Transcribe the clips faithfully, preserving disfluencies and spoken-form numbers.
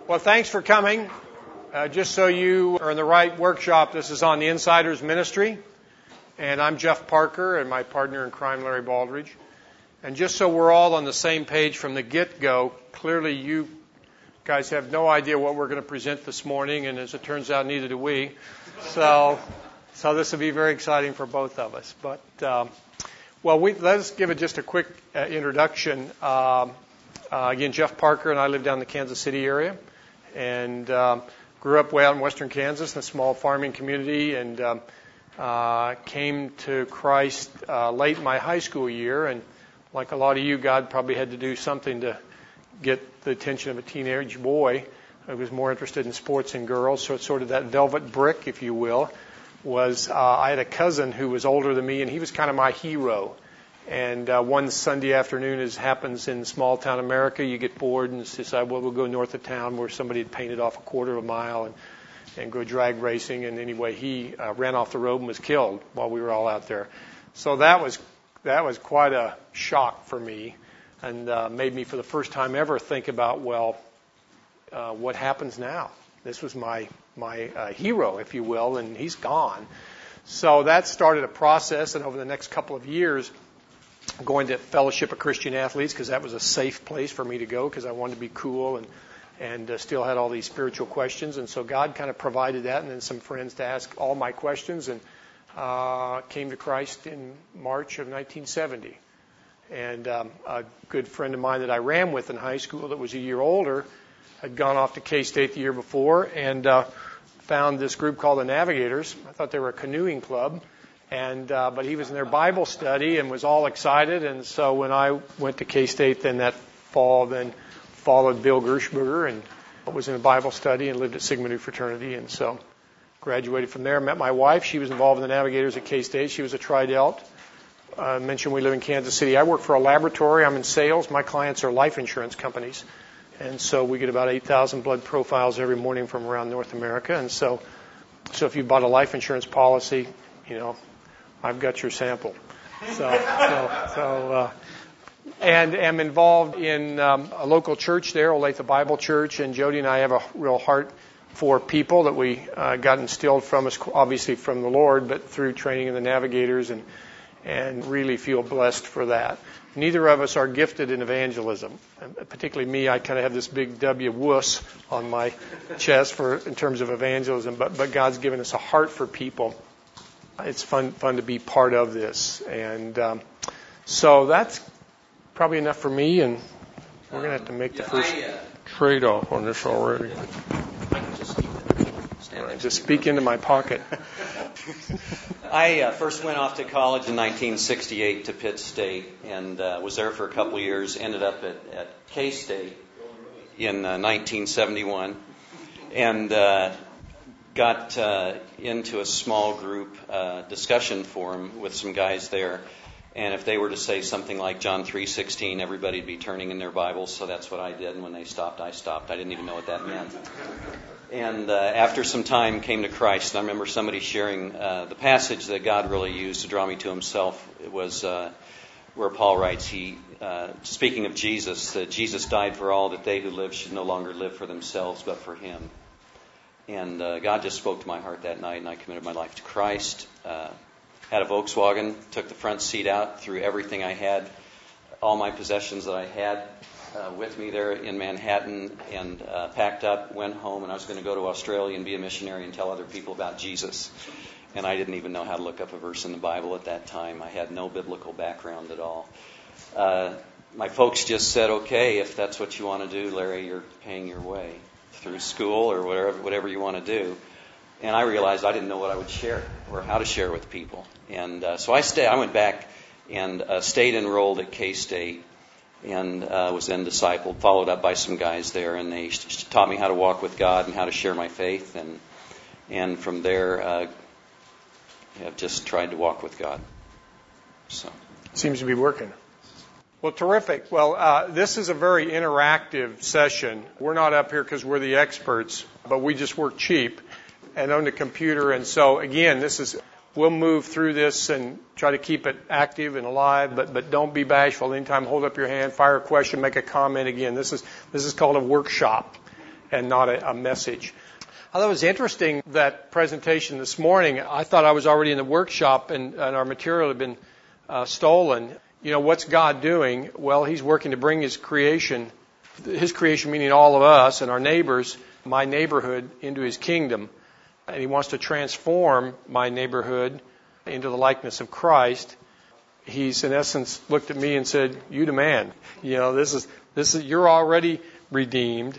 Well, thanks for coming. Uh, just so you are in the right workshop, this is on the Insiders Ministry. And I'm Jeff Parker and my partner in crime, Larry Baldridge. And just so we're all on the same page from the get-go, clearly you guys have no idea what we're going to present this morning, and as it turns out, neither do we. So, so this will be very exciting for both of us. But, um, well, we, let's give it just a quick uh, introduction. Um, uh, again, Jeff Parker and I live down in the Kansas City area, and um, grew up way out in western Kansas in a small farming community, and um, uh, came to Christ uh, late in my high school year. And like a lot of you, God probably had to do something to get the attention of a teenage boy who was more interested in sports and girls. So it's sort of that velvet brick, if you will, was uh, I had a cousin who was older than me, and he was kind of my hero. And uh, one Sunday afternoon, as happens in small town America, you get bored and decide, well, we'll go north of town where somebody had painted off a quarter of a mile and, and go drag racing. And anyway, he uh, ran off the road and was killed while we were all out there. So that was that was quite a shock for me, and uh, made me for the first time ever think about, well, uh, what happens now? This was my my uh, hero, if you will, and he's gone. So that started a process, and over the next couple of years, going to Fellowship of Christian Athletes, because that was a safe place for me to go, because I wanted to be cool and and uh, still had all these spiritual questions. And so God kind of provided that, and then some friends to ask all my questions, and uh, came to Christ in March of nineteen seventy. And um, a good friend of mine that I ran with in high school that was a year older had gone off to K-State the year before, and uh, found this group called the Navigators. I thought they were a canoeing club. And uh, but he was in their Bible study and was all excited. And so when I went to K-State then that fall, then followed Bill Gershberger and was in a Bible study and lived at Sigma Nu Fraternity. And so graduated from there. Met my wife. She was involved in the Navigators at K-State. She was a Tri-Delt. I uh, mentioned we live in Kansas City. I work for a laboratory. I'm in sales. My clients are life insurance companies. And so we get about eight thousand blood profiles every morning from around North America. And so, so if you bought a life insurance policy, you know, I've got your sample. So, so, so uh, and am involved in um, a local church there, Olathe Bible Church, and Jody and I have a real heart for people that we uh, got instilled from us, obviously from the Lord, but through training in the Navigators, and and really feel blessed for that. Neither of us are gifted in evangelism. Particularly me, I kind of have this big W wuss on my chest for in terms of evangelism, but but God's given us a heart for people. It's fun fun to be part of this. And um, so that's probably enough for me, and we're going to have to make the first trade-off on this already. Right, just speak into my pocket. I uh, first went off to college in nineteen sixty-eight to Pitt State, and uh, was there for a couple of years. Ended up at, at K-State in uh, nineteen seventy-one, and uh, got uh, into a small group uh, discussion forum with some guys there. And if they were to say something like John three sixteen, everybody would be turning in their Bibles. So that's what I did. And when they stopped, I stopped. I didn't even know what that meant. And uh, after some time, came to Christ. And I remember somebody sharing uh, the passage that God really used to draw me to Himself. It was uh, where Paul writes, he, uh, speaking of Jesus, that Jesus died for all, that they who live should no longer live for themselves, but for Him. And uh, God just spoke to my heart that night, and I committed my life to Christ. Uh, had a Volkswagen, took the front seat out, threw everything I had, all my possessions that I had uh, with me there in Manhattan, and uh, packed up, went home, and I was going to go to Australia and be a missionary and tell other people about Jesus. And I didn't even know how to look up a verse in the Bible at that time. I had no biblical background at all. Uh, my folks just said, okay, if that's what you want to do, Larry, you're paying your way through school or whatever whatever you want to do. And I realized I didn't know what I would share or how to share with people. And uh, so I stayed. I went back and uh, stayed enrolled at K-State, and uh, was then discipled, followed up by some guys there, and they taught me how to walk with God and how to share my faith. And and from there, uh, have just tried to walk with God. So seems to be working. Well, terrific. Well, uh, this is a very interactive session. We're not up here because we're the experts, but we just work cheap and own a computer. And so, again, this is we'll move through this and try to keep it active and alive, but but don't be bashful. Anytime, hold up your hand, fire a question, make a comment. Again, this is this is called a workshop. and not a, a message. I thought it was interesting, that presentation this morning. I thought I was already in the workshop and, and our material had been uh, stolen. You know, what's God doing? Well, He's working to bring His creation, His creation meaning all of us and our neighbors, my neighborhood, into His kingdom. And He wants to transform my neighborhood into the likeness of Christ. He's in essence looked at me and said, "You demand. You know, this is this is you're already redeemed.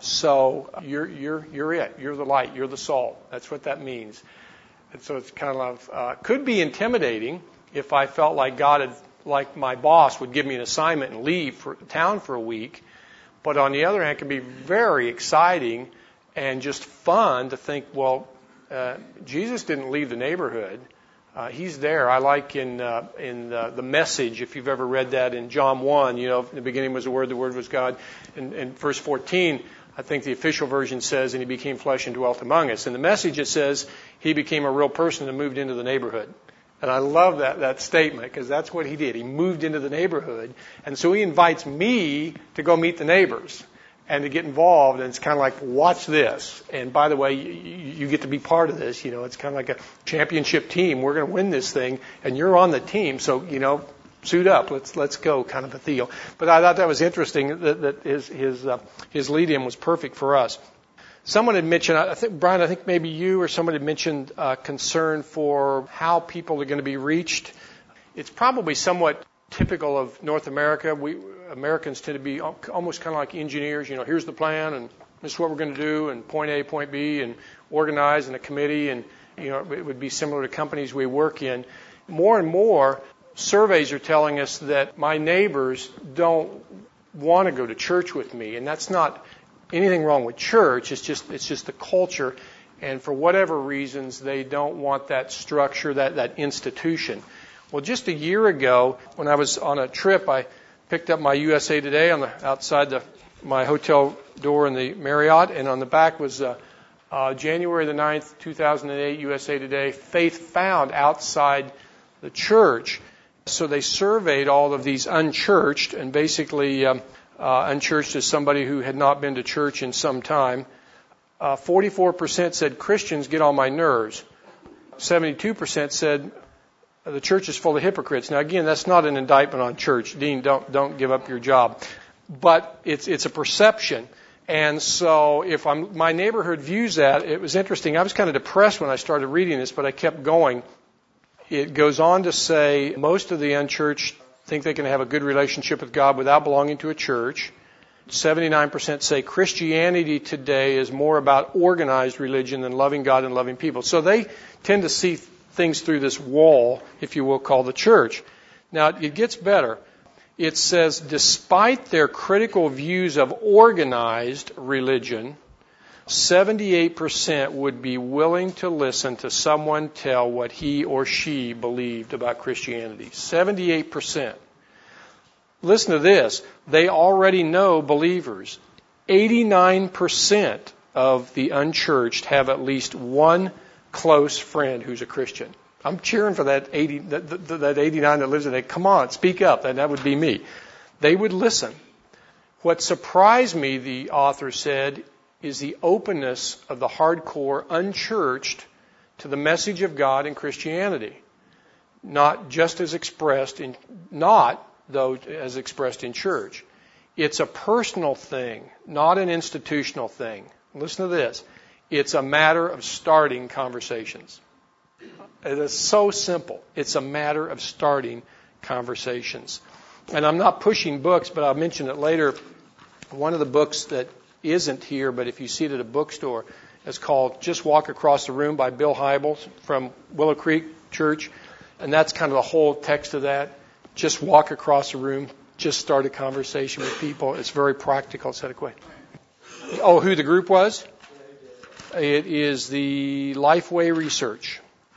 So you're you're you're it. You're the light. You're the salt." That's what that means. And so it's kind of uh, could be intimidating if I felt like God had, like my boss would give me an assignment and leave for town for a week. But on the other hand, it can be very exciting and just fun to think, well, uh, Jesus didn't leave the neighborhood. Uh, he's there. I like in uh, in uh, the Message, if you've ever read that in John one, you know, in the beginning was the Word, the Word was God. In, in verse fourteen, I think the official version says, "And He became flesh and dwelt among us." In the Message, it says, He became a real person and moved into the neighborhood. And I love that, that statement, because that's what He did. He moved into the neighborhood. And so He invites me to go meet the neighbors and to get involved. And it's kind of like, watch this. And by the way, you, you get to be part of this. You know, it's kind of like a championship team. We're going to win this thing, and you're on the team. So, you know, suit up. Let's let's go, kind of a deal. But I thought that was interesting that, that his his uh, his lead-in was perfect for us. Someone had mentioned, I think, Brian, I think maybe you or someone had mentioned uh, concern for how people are going to be reached. It's probably somewhat typical of North America. We Americans tend to be almost kind of like engineers. You know, here's the plan, and this is what we're going to do, and point A, point B, and organize in a committee, and you know, it would be similar to companies we work in. More and more, surveys are telling us that my neighbors don't want to go to church with me, and that's not anything wrong with church. It's just it's just the culture, and for whatever reasons, they don't want that structure, that that institution. Well, just a year ago, when I was on a trip, I picked up my U S A Today on the outside the my hotel door in the Marriott, and on the back was uh, uh, January the ninth, two thousand eight, U S A Today, faith found outside the church. So they surveyed all of these unchurched, and basically um, uh, unchurched is somebody who had not been to church in some time. Uh, forty-four percent said Christians get on my nerves. seventy-two percent said the church is full of hypocrites. Now, again, that's not an indictment on church. Dean, don't don't give up your job. But it's it's a perception. And so if I'm, my neighborhood views that, it was interesting. I was kind of depressed when I started reading this, but I kept going. It goes on to say most of the unchurched think they can have a good relationship with God without belonging to a church. seventy-nine percent say Christianity today is more about organized religion than loving God and loving people. So they tend to see things through this wall, if you will, called the church. Now, it gets better. It says, despite their critical views of organized religion, seventy-eight percent would be willing to listen to someone tell what he or she believed about Christianity. seventy-eight percent. Listen to this. They already know believers. eighty-nine percent of the unchurched have at least one close friend who's a Christian. I'm cheering for that eighty, that, that, that eighty-nine that lives in it. Come on, speak up. And that would be me. They would listen. What surprised me, the author said, is the openness of the hardcore unchurched to the message of God and Christianity. Not just as expressed in, not though as expressed in church. It's a personal thing, not an institutional thing. Listen to this. It's a matter of starting conversations. It is so simple. It's a matter of starting conversations. And I'm not pushing books, but I'll mention it later. One of the books that isn't here, but if you see it at a bookstore, is called Just Walk Across the Room by Bill Hybels from Willow Creek Church. And that's kind of the whole text of that. Just walk across the room. Just start a conversation with people. It's very practical. It's adequate. Oh, who the group was? It is the Lifeway Research.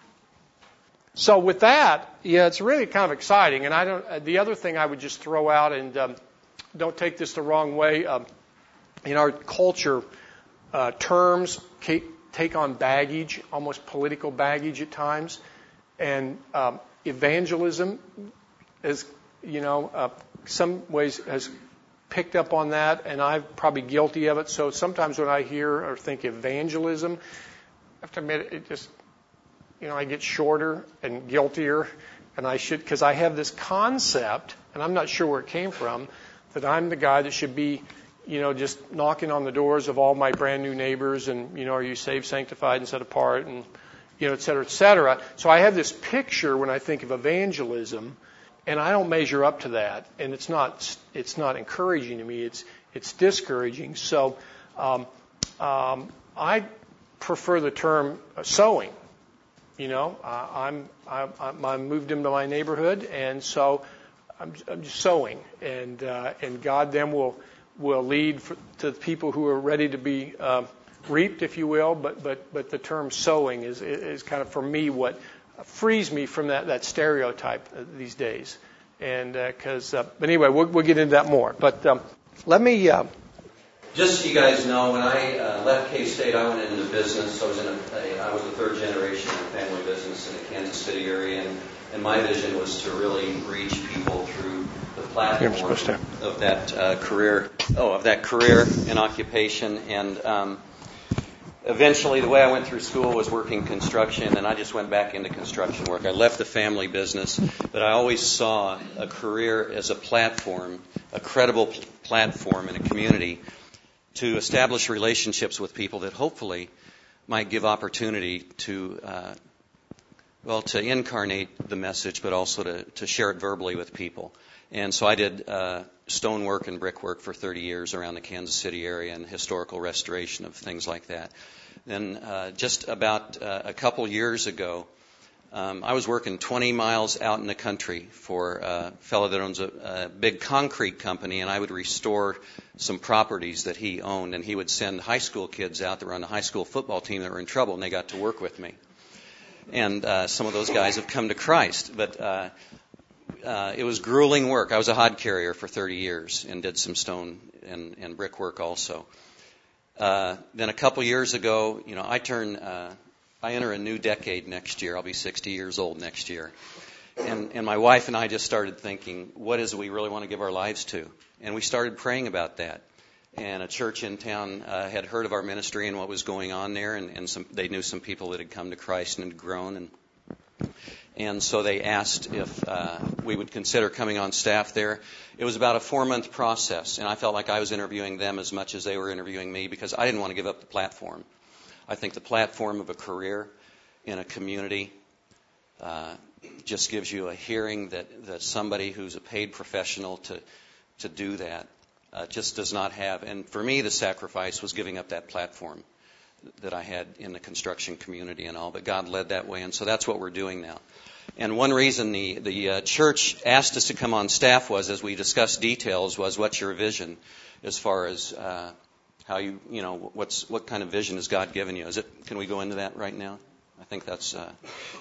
So with that, yeah, it's really kind of exciting. And I don't. The other thing I would just throw out, and um, don't take this the wrong way, um, in our culture, uh, terms take on baggage, almost political baggage at times, and um, evangelism is, you know, uh, some ways has picked up on that, and I'm probably guilty of it. So sometimes when I hear or think evangelism, I have to admit it just, you know, I get shorter and guiltier, and I should, because I have this concept, and I'm not sure where it came from, that I'm the guy that should be, you know, just knocking on the doors of all my brand new neighbors, and, you know, are you saved, sanctified, and set apart, and, you know, et cetera, et cetera. So I have this picture when I think of evangelism, and I don't measure up to that, and it's not it's not encouraging to me. It's it's discouraging. So um, um, I prefer the term sowing. You know, uh, I'm I, I moved into my neighborhood, and so I'm, I'm just sowing, and uh, and God then will will lead for, to the people who are ready to be uh, reaped, if you will. But but but the term sowing is is kind of for me what frees me from that, that stereotype these days. And because, uh, uh, but anyway, we'll, we'll get into that more. But um, let me. Uh, Just so you guys know, when I uh, left K-State, I went into business. I was in a, a I was the third generation in a family business in the Kansas City area, and, and my vision was to really reach people through the platform of that uh, career, oh, of that career and occupation, and. Um, Eventually, the way I went through school was working construction, and I just went back into construction work. I left the family business, but I always saw a career as a platform, a credible platform in a community to establish relationships with people that hopefully might give opportunity to, uh, well, to incarnate the message, but also to, to share it verbally with people. And so I did uh, stonework and brickwork for thirty years around the Kansas City area and historical restoration of things like that. Then uh, just about uh, a couple years ago, um, I was working twenty miles out in the country for a fellow that owns a, a big concrete company, and I would restore some properties that he owned, and he would send high school kids out that were on the high school football team that were in trouble, and they got to work with me. And uh, some of those guys have come to Christ, but uh, Uh, it was grueling work. I was a hod carrier for thirty years and did some stone and, and brick work also. Uh, then a couple years ago, you know, I turn, uh, I enter a new decade next year. I'll be sixty years old next year. And, and my wife and I just started thinking, what is it we really want to give our lives to? And we started praying about that. And a church in town uh, had heard of our ministry and what was going on there, and, and some, they knew some people that had come to Christ and had grown. And And so they asked if uh, we would consider coming on staff there. It was about a four-month process, and I felt like I was interviewing them as much as they were interviewing me because I didn't want to give up the platform. I think the platform of a career in a community uh, just gives you a hearing that, that somebody who's a paid professional to, to do that uh, just does not have. And for me, the sacrifice was giving up that platform that I had in the construction community and all, but God led that way, and so that's what we're doing now. And one reason the, the uh, church asked us to come on staff was, as we discussed details, was what's your vision as far as uh, how you, you know, what's what kind of vision has God given you? Is it? Can we go into that right now? I think that's... Uh...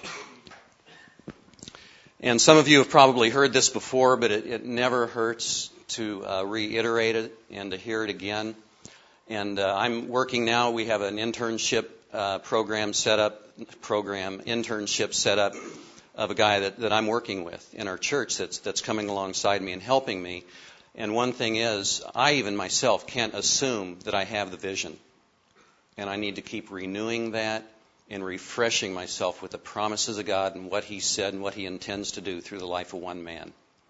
And some of you have probably heard this before, but it, it never hurts to uh, reiterate it and to hear it again. And uh, I'm working now. We have an internship uh, program set up, program, internship set up of a guy that, that I'm working with in our church that's that's coming alongside me and helping me. And one thing is, I even myself can't assume that I have the vision. And I need to keep renewing that and refreshing myself with the promises of God and what He said and what He intends to do through the life of one man.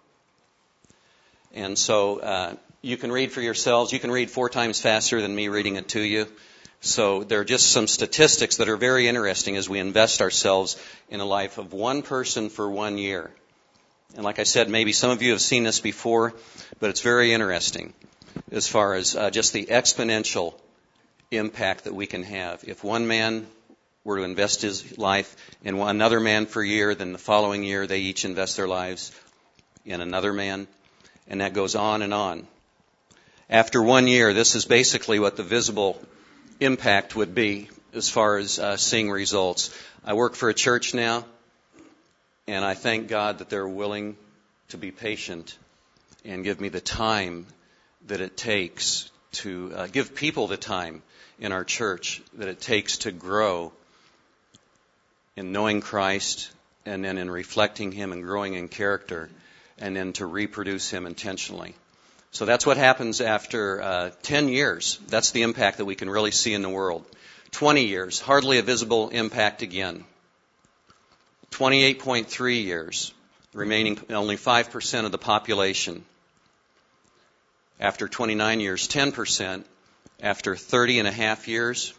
And so... Uh, You can read for yourselves. You can read four times faster than me reading it to you. So there are just some statistics that are very interesting as we invest ourselves in a life of one person for one year. And like I said, maybe some of you have seen this before, but it's very interesting as far as uh, just the exponential impact that we can have. If one man were to invest his life in one, another man for a year, then the following year they each invest their lives in another man, and that goes on and on. After one year, this is basically what the visible impact would be as far as uh, seeing results. I work for a church now, and I thank God that they're willing to be patient and give me the time that it takes to uh, give people the time in our church that it takes to grow in knowing Christ and then in reflecting Him and growing in character and then to reproduce Him intentionally. So that's what happens after uh, ten years. That's the impact that we can really see in the world. twenty years, hardly a visible impact again. twenty-eight point three years, remaining only five percent of the population. After twenty-nine years, ten percent. After thirty and a half years,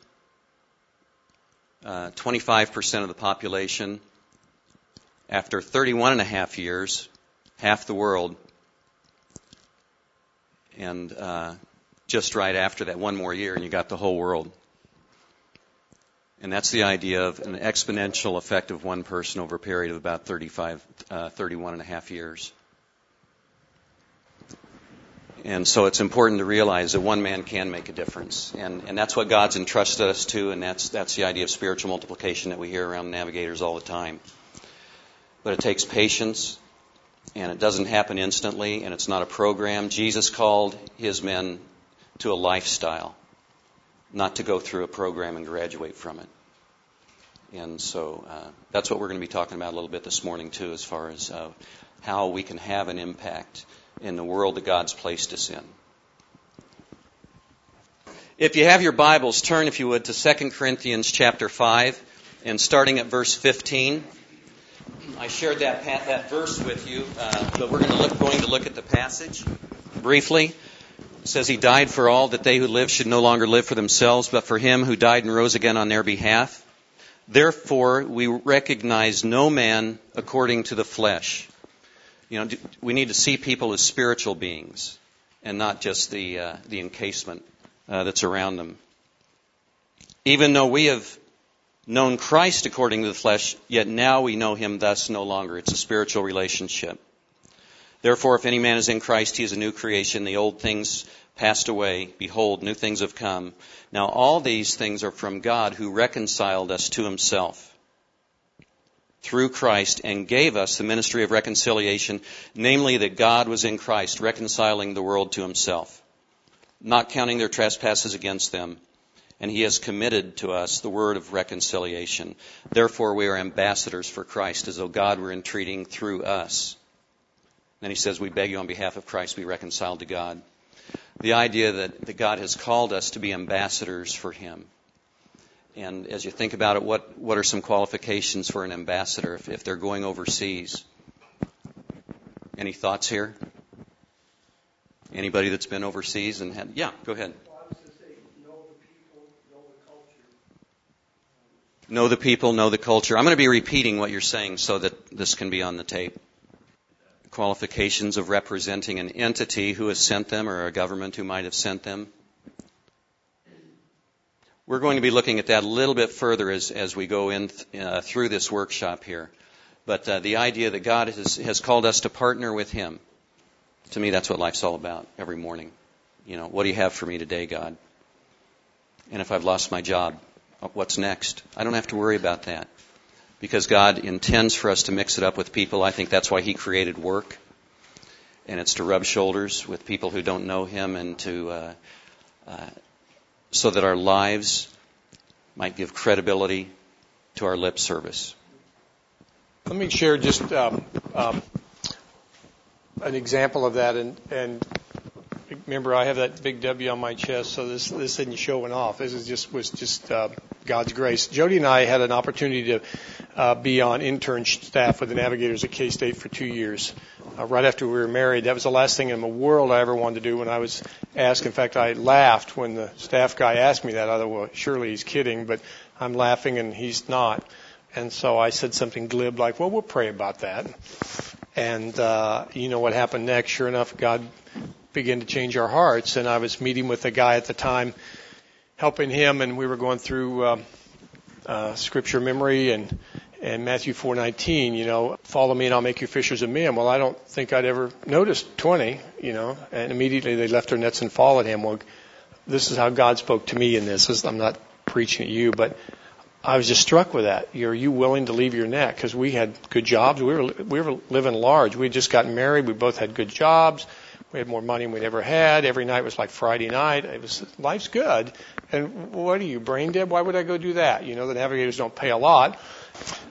uh, twenty-five percent of the population. After thirty-one and a half years, half the world. And uh, just right after that, one more year, and you got the whole world. And that's the idea of an exponential effect of one person over a period of about thirty-five, uh, thirty-one and a half years. And so it's important to realize that one man can make a difference. And, and that's what God's entrusted us to, and that's, that's the idea of spiritual multiplication that we hear around navigators all the time. But it takes patience, and it doesn't happen instantly, and it's not a program. Jesus called his men to a lifestyle, not to go through a program and graduate from it. And so uh, that's what we're going to be talking about a little bit this morning, too, as far as uh, how we can have an impact in the world that God's placed us in. If you have your Bibles, turn, if you would, to Second Corinthians chapter five, and starting at verse fifteen. I shared that that verse with you, uh, but we're going to, look, going to look at the passage briefly. It says, "He died for all, that they who live should no longer live for themselves, but for him who died and rose again on their behalf. Therefore, we recognize no man according to the flesh." You know, we need to see people as spiritual beings and not just the uh, the encasement uh, that's around them. "Even though we have known Christ according to the flesh, yet now we know him thus no longer." It's a spiritual relationship. "Therefore, if any man is in Christ, he is a new creation. The old things passed away. Behold, new things have come. Now all these things are from God, who reconciled us to himself through Christ and gave us the ministry of reconciliation, namely that God was in Christ, reconciling the world to himself, not counting their trespasses against them. And he has committed to us the word of reconciliation. Therefore, we are ambassadors for Christ, as though God were entreating through us." Then he says, "We beg you on behalf of Christ, be reconciled to God." The idea that, that God has called us to be ambassadors for him. And as you think about it, what, what are some qualifications for an ambassador if, if they're going overseas? Any thoughts here? Anybody that's been overseas and had... Yeah, go ahead. Know the people, know the culture. I'm going to be repeating what you're saying so that this can be on the tape. Qualifications of representing an entity who has sent them, or a government who might have sent them. We're going to be looking at that a little bit further as, as we go in uh, through this workshop here. But uh, the idea that God has, has called us to partner with him, to me that's what life's all about every morning. You know, what do you have for me today, God? And if I've lost my job, what's next? I don't have to worry about that, because God intends for us to mix it up with people. I think that's why he created work, and it's to rub shoulders with people who don't know him, and to uh, uh, so that our lives might give credibility to our lip service. Let me share just um, um, an example of that, and, and remember, I have that big W on my chest, so this this isn't showing off. This is just was just uh, God's grace. Jody and I had an opportunity to uh, be on intern staff with the Navigators at K-State for two years. Uh, right after we were married, that was the last thing in the world I ever wanted to do. When I was asked, in fact, I laughed when the staff guy asked me that. I thought, well, surely he's kidding, but I'm laughing and he's not. And so I said something glib like, well, we'll pray about that. And uh, you know what happened next? Sure enough, God began to change our hearts. And I was meeting with a guy at the time, helping him, and we were going through uh, uh, scripture memory and and Matthew four nineteen, you know, follow me and I'll make you fishers of men. Well, I don't think I'd ever noticed twenty, you know, and immediately they left their nets and followed him. Well, this is how God spoke to me in this. this is, I'm not preaching at you, but I was just struck with that. Are you willing to leave your net? Because we had good jobs. We were we were living large. We had just gotten married. We both had good jobs. We had more money than we'd ever had. Every night was like Friday night. It was life's good. And what are you, brain dead? Why would I go do that? You know, the Navigators don't pay a lot.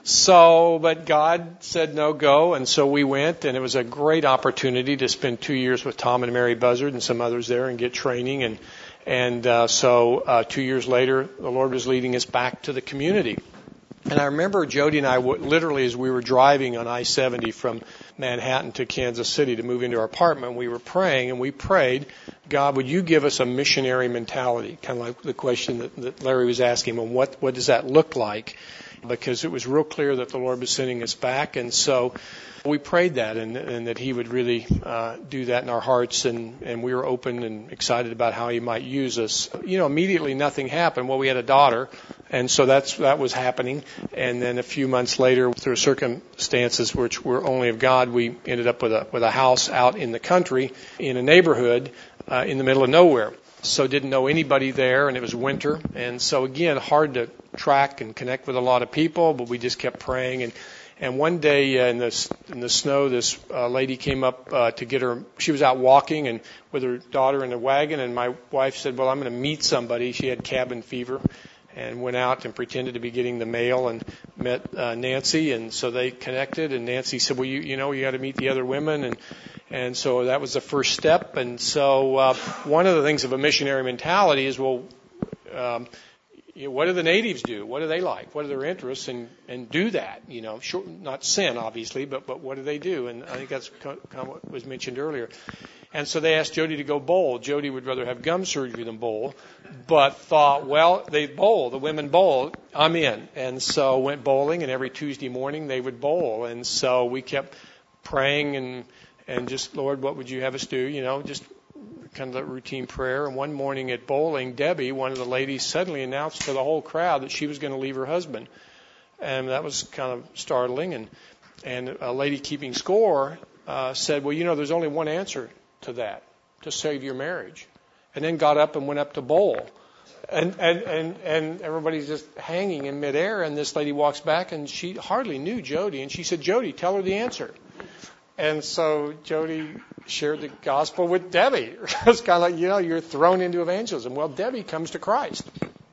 So, but God said no, go, and so we went, and it was a great opportunity to spend two years with Tom and Mary Buzzard and some others there and get training, and and uh, so uh, two years later, the Lord was leading us back to the community. And I remember Jody and I, literally as we were driving on I seventy from Manhattan to Kansas City to move into our apartment, we were praying, and we prayed, God, would you give us a missionary mentality? Kind of like the question that, that Larry was asking, well, what, what does that look like? Because it was real clear that the Lord was sending us back. And so we prayed that, and, and that He would really uh, do that in our hearts, and, and we were open and excited about how He might use us. You know, immediately nothing happened. Well, we had a daughter, and so that's that was happening. And then a few months later, through circumstances which were only of God, we ended up with a with a house out in the country, in a neighborhood, uh, in the middle of nowhere. So didn't know anybody there, and it was winter, and so again, hard to track and connect with a lot of people, but we just kept praying. And and one day uh, in the in the snow, this uh, lady came up uh, to get her. She was out walking and with her daughter in a wagon, and my wife said, "Well, I'm going to meet somebody." She had cabin fever, and went out and pretended to be getting the mail and met uh, Nancy, and so they connected. And Nancy said, "Well, you you know, you got to meet the other women," and and so that was the first step. And so uh, one of the things of a missionary mentality is, well, um, you know, what do the natives do? What do they like? What are their interests? And, and do that, you know, sure, not sin, obviously, but, but what do they do? And I think that's kind of what was mentioned earlier. And so they asked Jody to go bowl. Jody would rather have gum surgery than bowl, but thought, well, they bowl, the women bowl, I'm in. And so went bowling, and every Tuesday morning they would bowl. And so we kept praying and, and just, Lord, what would you have us do? You know, just kind of a routine prayer. And one morning at bowling, Debbie, one of the ladies, suddenly announced to the whole crowd that she was going to leave her husband. And that was kind of startling. And, and a lady keeping score uh, said, well, you know, there's only one answer to that, to save your marriage. And then got up and went up to bowl. And, and, and, and everybody's just hanging in midair. And this lady walks back, and she hardly knew Jody. And she said, Jody, tell her the answer. And so Jody shared the gospel with Debbie. It's kind of like, you know, you're thrown into evangelism. Well, Debbie comes to Christ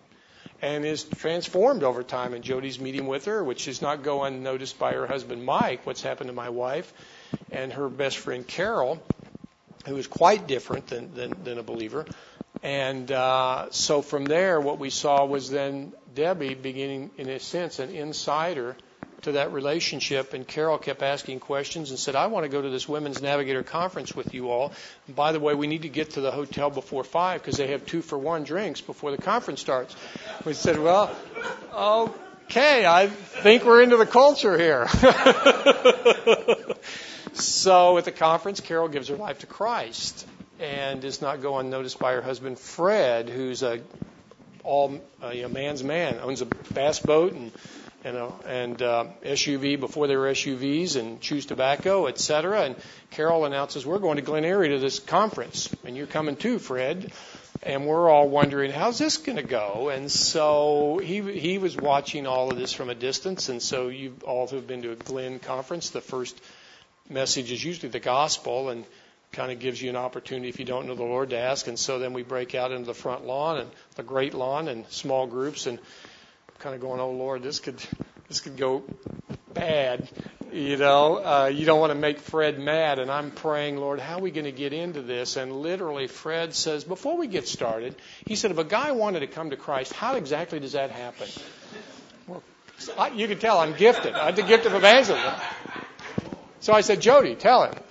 and is transformed over time. And Jody's meeting with her, which does not go unnoticed by her husband, Mike, what's happened to my wife, and her best friend, Carol, who is quite different than, than, than a believer. And uh, so from there, what we saw was then Debbie beginning, in a sense, an insider to that relationship. And Carol kept asking questions and said, I want to go to this Women's Navigator conference with you all. And by the way, we need to get to the hotel before five because they have two for one drinks before the conference starts. We said, well, okay, I think we're into the culture here. So at the conference, Carol gives her life to Christ and does not go unnoticed by her husband, Fred, who's a all uh, you know, man's man, owns a bass boat and you know, and uh, S U V before they were S U Vs, and chews tobacco, et cetera. And Carol announces, we're going to Glen Eyrie to this conference, and you're coming too, Fred. And we're all wondering, how's this going to go? And so he he was watching all of this from a distance. And so you all who have been to a Glen conference, the first message is usually the gospel, and kind of gives you an opportunity, if you don't know the Lord, to ask. And so then we break out into the front lawn and the great lawn and small groups, and kind of going, oh Lord, this could this could go bad, you know. Uh, you don't want to make Fred mad, and I'm praying, Lord, how are we going to get into this? And literally, Fred says, before we get started, he said, if a guy wanted to come to Christ, how exactly does that happen? Well, I, you can tell I'm gifted. I have the gift of evangelism. So I said, Jody, tell him.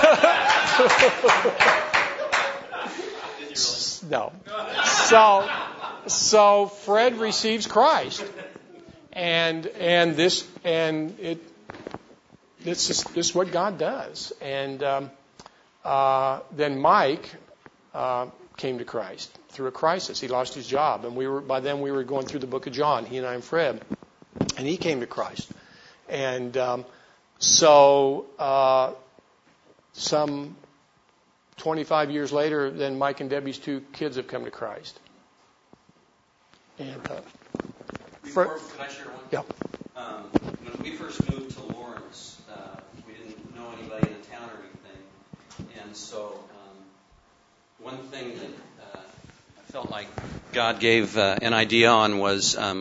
No. So. So Fred receives Christ, and and this and it this is this is what God does. And um, uh, then Mike uh, came to Christ through a crisis. He lost his job, and we were by then we were going through the book of John. He and I and Fred, and he came to Christ. And um, so uh, some twenty-five years later, then Mike and Debbie's two kids have come to Christ. And, uh, Before, can I share one? Yeah. Um, when we first moved to Lawrence, uh, we didn't know anybody in the town or anything. And so um, one thing that uh, I felt like God gave uh, an idea on was um,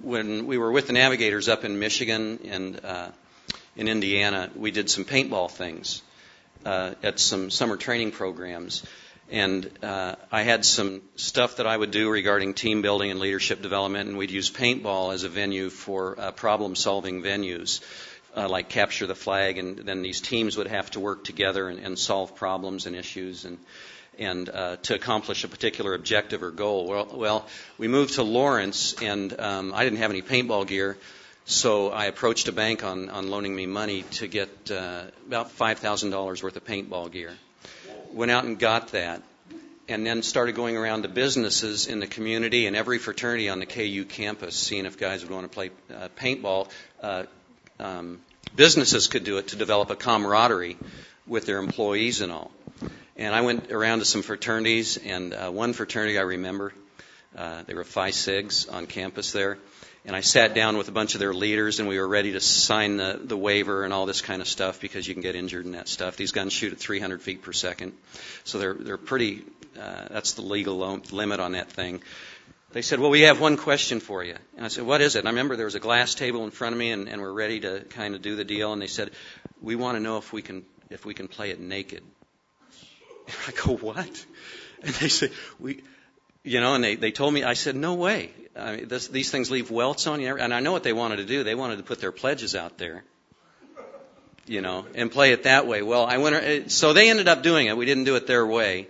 when we were with the Navigators up in Michigan and uh, in Indiana, we did some paintball things uh, at some summer training programs. And uh, I had some stuff that I would do regarding team building and leadership development, and we'd use paintball as a venue for uh, problem-solving venues, uh, like Capture the Flag, and then these teams would have to work together and, and solve problems and issues and and uh, to accomplish a particular objective or goal. Well, well we moved to Lawrence, and um, I didn't have any paintball gear, so I approached a bank on, on loaning me money to get uh, about five thousand dollars worth of paintball gear. Went out and got that, and then started going around to businesses in the community and every fraternity on the K U campus, seeing if guys would want to play uh, paintball. Uh, um, businesses could do it to develop a camaraderie with their employees and all. And I went around to some fraternities, and uh, one fraternity I remember, uh, they were Phi Sigs on campus there, and I sat down with a bunch of their leaders, and we were ready to sign the, the waiver and all this kind of stuff because you can get injured in that stuff. These guns shoot at three hundred feet per second, so they're they're pretty. Uh, that's the legal lo- limit on that thing. They said, "Well, we have one question for you," and I said, "What is it?" And I remember there was a glass table in front of me, and, and we're ready to kind of do the deal. And they said, "We want to know if we can if we can play it naked." And I go, "What?" And they say, "We." You know, and they, they told me, I said, no way. I mean, this, these things leave welts on you. And I know what they wanted to do. They wanted to put their pledges out there, you know, and play it that way. Well, I went, so they ended up doing it. We didn't do it their way.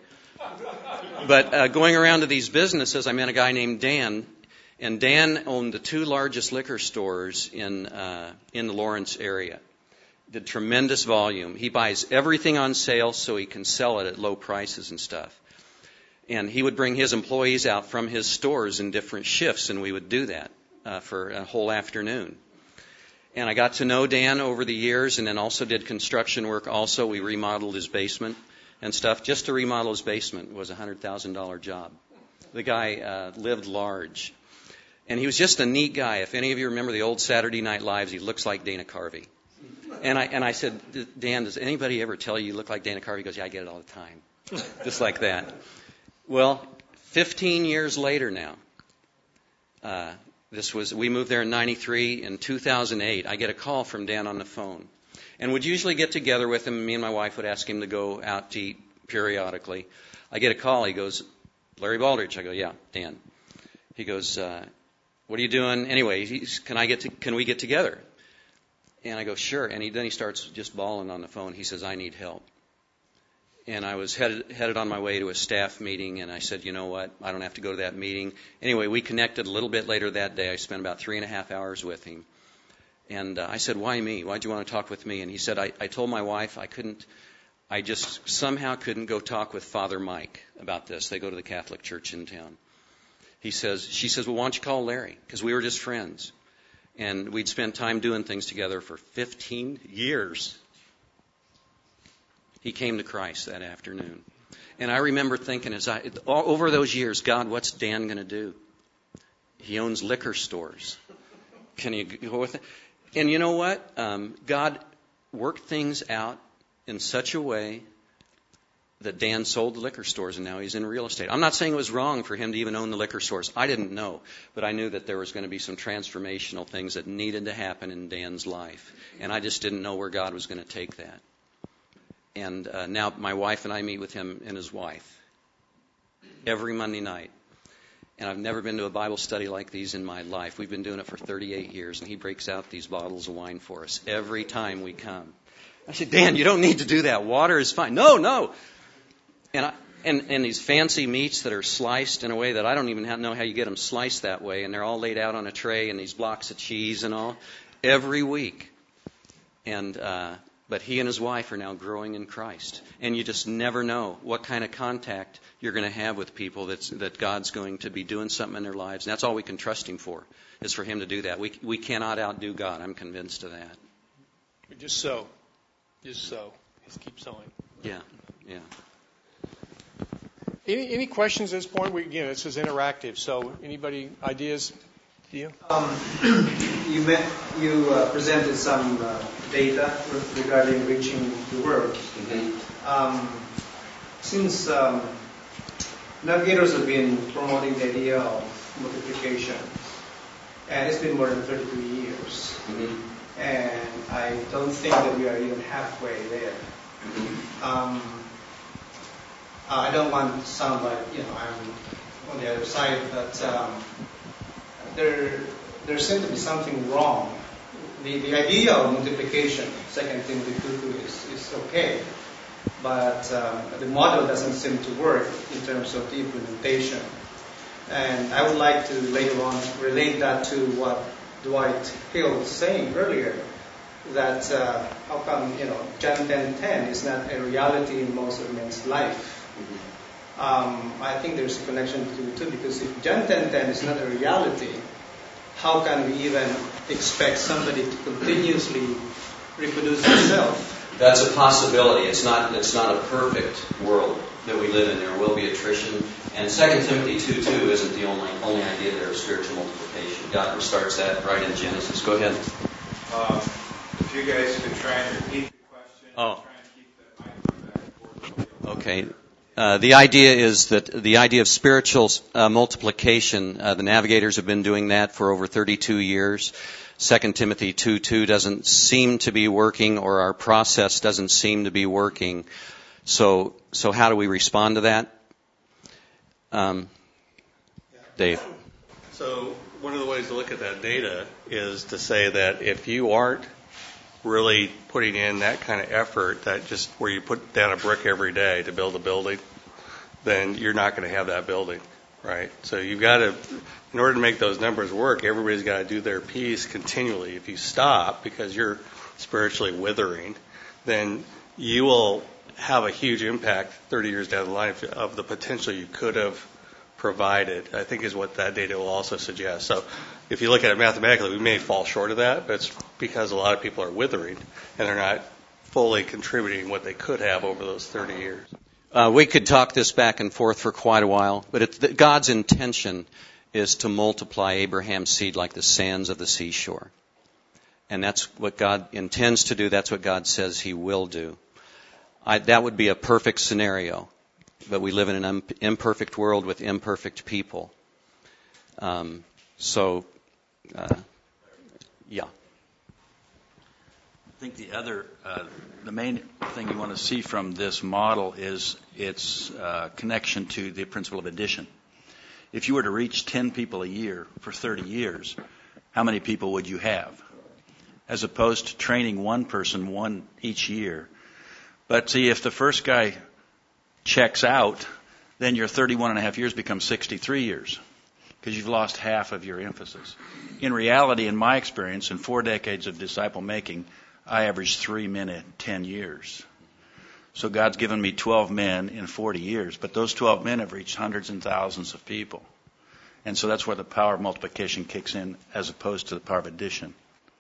But uh, going around to these businesses, I met a guy named Dan. And Dan owned the two largest liquor stores in uh, in the Lawrence area. Did tremendous volume. He buys everything on sale so he can sell it at low prices and stuff. And he would bring his employees out from his stores in different shifts, and we would do that uh, for a whole afternoon. And I got to know Dan over the years, and then also did construction work. Also, we remodeled his basement and stuff. Just to remodel his basement was a one hundred thousand dollars job. The guy uh, lived large. And he was just a neat guy. If any of you remember the old Saturday Night Lives, he looks like Dana Carvey. And I, and I said, Dan, does anybody ever tell you you look like Dana Carvey? He goes, yeah, I get it all the time. Just like that. Well, fifteen years later now, uh, this was, we moved there in ninety-three. In two thousand eight, I get a call from Dan on the phone. And would usually get together with him. Me and my wife would ask him to go out to eat periodically. I get a call. He goes, Larry Baldridge. I go, yeah, Dan. He goes, uh, what are you doing? Anyway, he's, can I get to, can we get together? And I go, sure. And he, then he starts just bawling on the phone. He says, I need help. And I was headed, headed on my way to a staff meeting, and I said, you know what, I don't have to go to that meeting. Anyway, we connected a little bit later that day. I spent about three and a half hours with him. And uh, I said, why me? Why'd you want to talk with me? And he said, I, I told my wife I couldn't, I just somehow couldn't go talk with Father Mike about this. They go to the Catholic Church in town. He says, she says, well, why don't you call Larry? Because we were just friends. And we'd spent time doing things together for fifteen years. He came to Christ that afternoon. And I remember thinking, as I all, over those years, God, what's Dan going to do? He owns liquor stores. Can he go with it? And you know what? Um, God worked things out in such a way that Dan sold the liquor stores, and now he's in real estate. I'm not saying it was wrong for him to even own the liquor stores. I didn't know. But I knew that there was going to be some transformational things that needed to happen in Dan's life. And I just didn't know where God was going to take that. And uh, now my wife and I meet with him and his wife every Monday night. And I've never been to a Bible study like these in my life. We've been doing it for thirty-eight years, and he breaks out these bottles of wine for us every time we come. I said, Dan, you don't need to do that. Water is fine. No, no. And, I, and, and these fancy meats that are sliced in a way that I don't even know how you get them sliced that way, and they're all laid out on a tray, and these blocks of cheese and all, every week. And uh But he and his wife are now growing in Christ. And you just never know what kind of contact you're going to have with people that's, that God's going to be doing something in their lives. And that's all we can trust him for, is for him to do that. We we cannot outdo God. I'm convinced of that. Just so. Just so. Just keep sowing. Yeah, yeah. Any, any questions at this point? We, again, this is interactive. So anybody, ideas? You? Um, you met, you uh, presented some uh, data re- regarding reaching the world. Mm-hmm. Um, since um, navigators have been promoting the idea of multiplication, and it's been more than thirty-two years. Mm-hmm. And I don't think that we are even halfway there. Mm-hmm. Um, I don't want to sound like, you know, I'm on the other side, but um, there there seems to be something wrong. The the idea of multiplication, Second Timothy two two, is, is okay, but um, the model doesn't seem to work in terms of the implementation. And I would like to later on relate that to what Dwight Hill was saying earlier, that uh, how come, you know, John ten ten is not a reality in most of men's life. Um, I think there's a connection between the two, because if John ten ten is not a reality, how can we even expect somebody to continuously reproduce himself? That's a possibility. It's not. It's not a perfect world that we live in. There will be attrition, and Second Timothy two two isn't the only only idea there of spiritual multiplication. God starts that right in Genesis. Go ahead. Um, if you guys could try and repeat the question. Oh. Try and keep the mic back forward. Okay. Uh, the idea is that the idea of spiritual uh, multiplication, uh, the navigators have been doing that for over thirty-two years. Second Timothy two two doesn't seem to be working, or our process doesn't seem to be working. So, so how do we respond to that? Um, Dave. So one of the ways to look at that data is to say that if you aren't really putting in that kind of effort, that just where you put down a brick every day to build a building, then you're not going to have that building, right? So you've got to, in order to make those numbers work, everybody's got to do their piece continually. If you stop because you're spiritually withering, then you will have a huge impact thirty years down the line of the potential you could have provided, I think is what that data will also suggest. So if you look at it mathematically, we may fall short of that, but it's because a lot of people are withering and they're not fully contributing what they could have over those thirty years. Uh, we could talk this back and forth for quite a while, but it's, God's intention is to multiply Abraham's seed like the sands of the seashore. And that's what God intends to do. That's what God says He will do. I, that would be a perfect scenario. But we live in an um, imperfect world with imperfect people. Um, so, uh, yeah. I think the other, uh, the main thing you want to see from this model is its uh, connection to the principle of addition. If you were to reach ten people a year for thirty years, how many people would you have? As opposed to training one person one each year. But see, if the first guy checks out, then your thirty-one and a half years becomes sixty-three years because you've lost half of your emphasis. In reality, in my experience, in four decades of disciple making, I averaged three men in ten years. So God's given me twelve men in forty years, but those twelve men have reached hundreds and thousands of people. And so that's where the power of multiplication kicks in as opposed to the power of addition.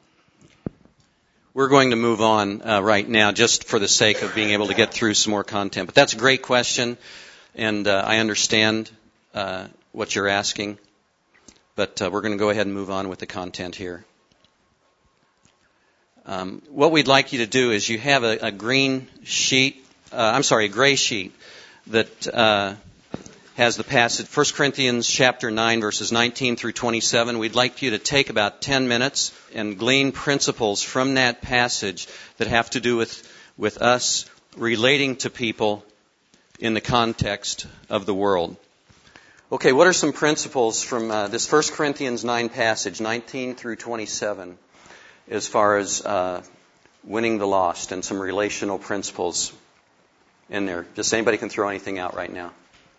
We're going to move on uh, right now just for the sake of being able to get through some more content. But that's a great question, and uh, I understand uh, what you're asking. But uh, we're going to go ahead and move on with the content here. Um, what we'd like you to do is you have a, a green sheet, uh, I'm sorry, a gray sheet that uh, has the passage, First Corinthians chapter nine, verses nineteen through twenty-seven. We'd like you to take about ten minutes and glean principles from that passage that have to do with, with us relating to people in the context of the world. Okay, what are some principles from uh, this First Corinthians nine passage, nineteen through twenty-seven, as far as uh, winning the lost, and some relational principles in there? Just anybody can throw anything out right now.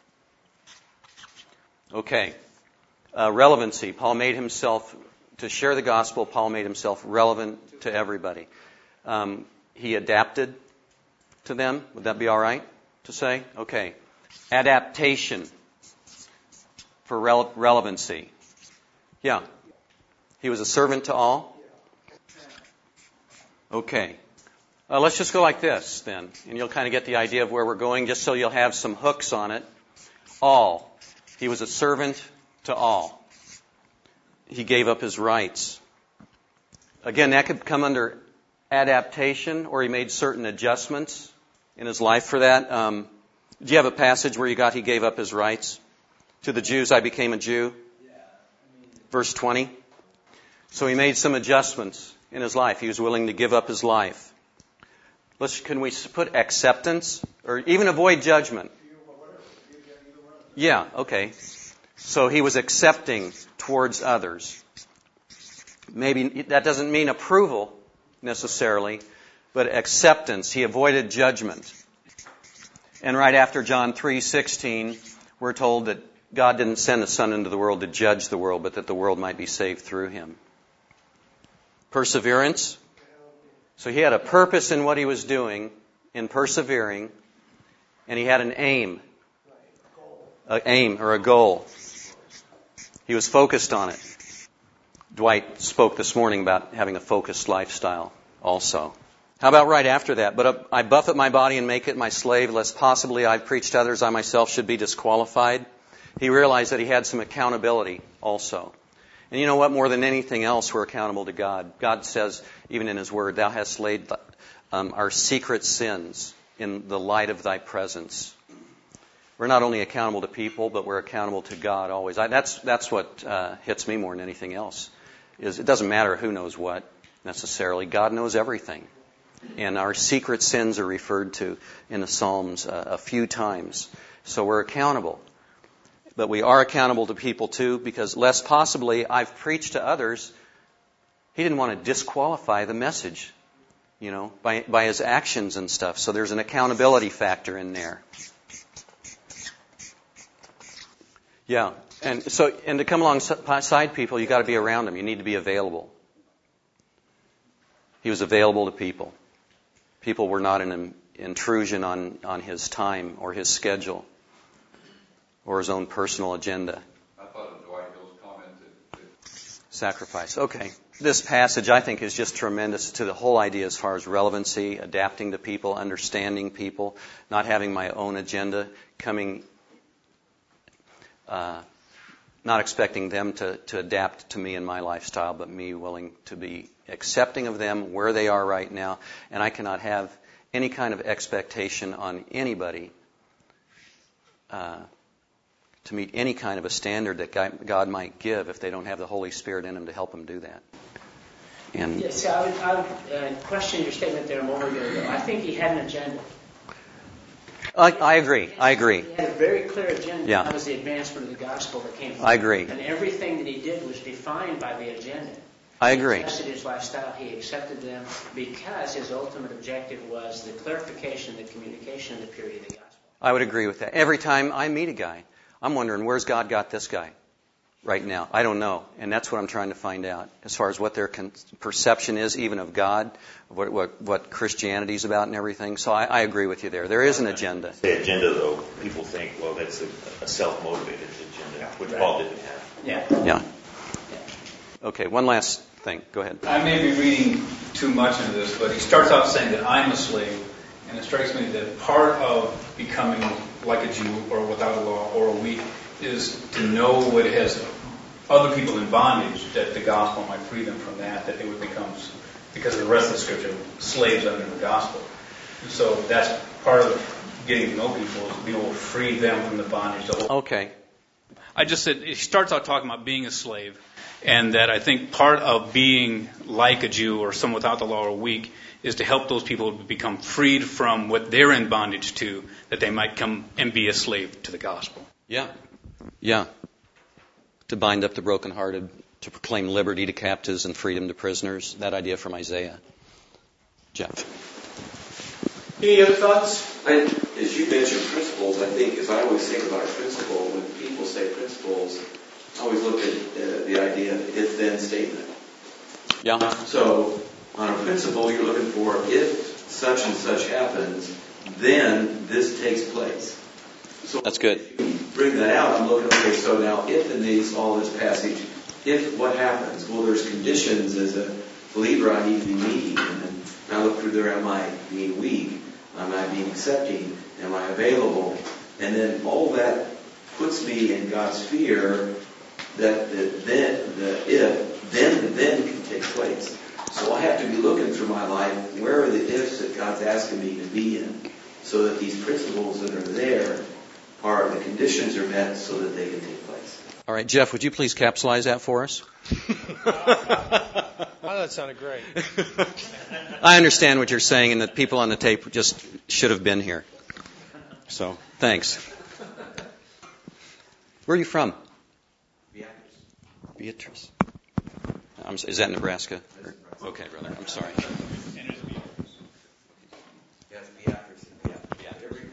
Okay. Uh, relevancy. Paul made himself, to share the gospel, Paul made himself relevant to everybody. Um, he adapted to them. Would that be all right to say? Okay. Adaptation for rele- relevancy. Yeah. He was a servant to all. Okay. Uh, let's just go like this then, and you'll kind of get the idea of where we're going, just so you'll have some hooks on it. All. He was a servant to all. He gave up his rights. Again, that could come under adaptation, or he made certain adjustments in his life for that. Um, do you have a passage where you got he gave up his rights? To the Jews, I became a Jew. Verse twenty. So he made some adjustments in his life. He was willing to give up his life. Let's, can we put acceptance or even avoid judgment? Yeah, okay. So he was accepting towards others. Maybe that doesn't mean approval necessarily, but acceptance. He avoided judgment. And right after John three sixteen, we're told that God didn't send the Son into the world to judge the world, but that the world might be saved through him. Perseverance. So he had a purpose in what he was doing, in persevering, and he had an aim. An aim or a goal. He was focused on it. Dwight spoke this morning about having a focused lifestyle also. How about right after that? But I buffet my body and make it my slave, lest possibly I preach to others I myself should be disqualified. He realized that he had some accountability also. And you know what? More than anything else, we're accountable to God. God says, even in His Word, Thou hast laid um, our secret sins in the light of Thy presence. We're not only accountable to people, but we're accountable to God always. I, that's that's what uh, hits me more than anything else. Is it doesn't matter who knows what necessarily. God knows everything. And our secret sins are referred to in the Psalms uh, a few times. So we're accountable. But we are accountable to people too, because lest possibly I've preached to others. He didn't want to disqualify the message, you know, by by his actions and stuff. So there's an accountability factor in there. Yeah, and so and to come alongside people, you got to be around them. You need to be available. He was available to people. People were not an intrusion on, on his time or his schedule or his own personal agenda. I thought of Dwight Hill's comment that, that sacrifice. Okay. This passage, I think, is just tremendous to the whole idea as far as relevancy, adapting to people, understanding people, not having my own agenda, coming, uh, not expecting them to, to adapt to me and my lifestyle, but me willing to be accepting of them where they are right now. And I cannot have any kind of expectation on anybody uh, to meet any kind of a standard that God might give if they don't have the Holy Spirit in them to help them do that. And yeah, so I would, I would uh, question your statement there a moment ago. I think he had an agenda. I, I agree. I agree. He had a very clear agenda. Yeah. That was the advancement of the gospel that came from I agree. And everything that he did was defined by the agenda. I agree. He adjusted his lifestyle. He accepted them because his ultimate objective was the clarification, the communication, and the purity of the gospel. I would agree with that. Every time I meet a guy, I'm wondering, where's God got this guy right now? I don't know. And that's what I'm trying to find out as far as what their con- perception is even of God, what, what, what Christianity is about and everything. So I, I agree with you there. There is an agenda. The agenda, though, people think, well, that's a, a self-motivated agenda, which Paul didn't have. Yeah. Yeah. Okay, one last thing. Go ahead. I may be reading too much into this, but he starts out saying that I'm a slave, and it strikes me that part of becoming like a Jew or without a law or a weak is to know what it has other people in bondage, that the gospel might free them from that, that they would become, because of the rest of the scripture, slaves under the gospel. And so that's part of getting to know people, is to be able to free them from the bondage. The whole Okay. I just said, he starts out talking about being a slave, and that I think part of being like a Jew or someone without the law or weak is to help those people become freed from what they're in bondage to, that they might come and be a slave to the gospel. Yeah. Yeah. To bind up the brokenhearted, to proclaim liberty to captives and freedom to prisoners. That idea from Isaiah. Jeff. Any other thoughts? I, as you mentioned principles, I think, as I always think about a principle, when people say principles, I always look at uh, the idea of if-then statement. Yeah. So, on a principle, you're looking for if such and such happens, then this takes place. So that's good. If you bring that out, I'm looking, okay, so now if in these, all this passage, if what happens? Well, there's conditions as a believer I need to be meeting. And then I look through there, am I being weak? Am I being accepting? Am I available? And then all that puts me in God's sphere that the then, the if, then the then can take place. So I have to be looking through my life, where are the ifs that God's asking me to be in, so that these principles that are there are, the conditions are met so that they can take place. All All right, Jeff, would you please capsulize that for us? Oh, that sounded great. I understand what you're saying, and that people on the tape just should have been here. So, thanks. Where are you from? Beatrice. Beatrice. I'm, is that Nebraska? Or, okay, brother. I'm sorry. Yes, Beatrice. Yeah, Beatrice.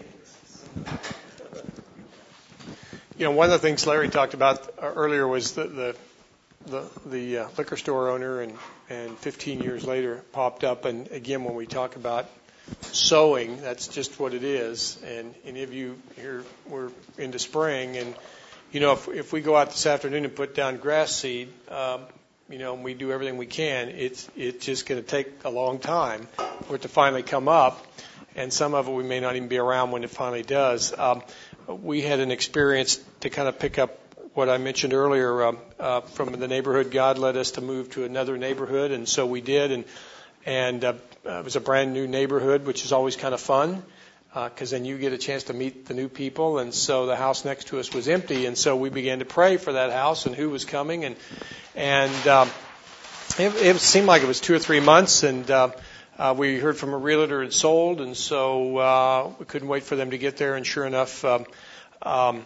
You know, one of the things Larry talked about earlier was the the the, the uh, liquor store owner, and, and fifteen years later popped up. And again, when we talk about sowing, that's just what it is. And any of you here, we're into spring, and you know, if if we go out this afternoon and put down grass seed, um, you know, and we do everything we can, it's it's just going to take a long time for it to finally come up. And some of it we may not even be around when it finally does. Um, we had an experience to kind of pick up what I mentioned earlier uh, uh, from the neighborhood. God led us to move to another neighborhood, and so we did. And and uh, it was a brand new neighborhood, which is always kind of fun because uh, then you get a chance to meet the new people. And so the house next to us was empty, and so we began to pray for that house and who was coming. And and um, it, it seemed like it was two or three months, and uh, uh, we heard from a realtor it sold, and so uh, we couldn't wait for them to get there. And sure enough, um, um,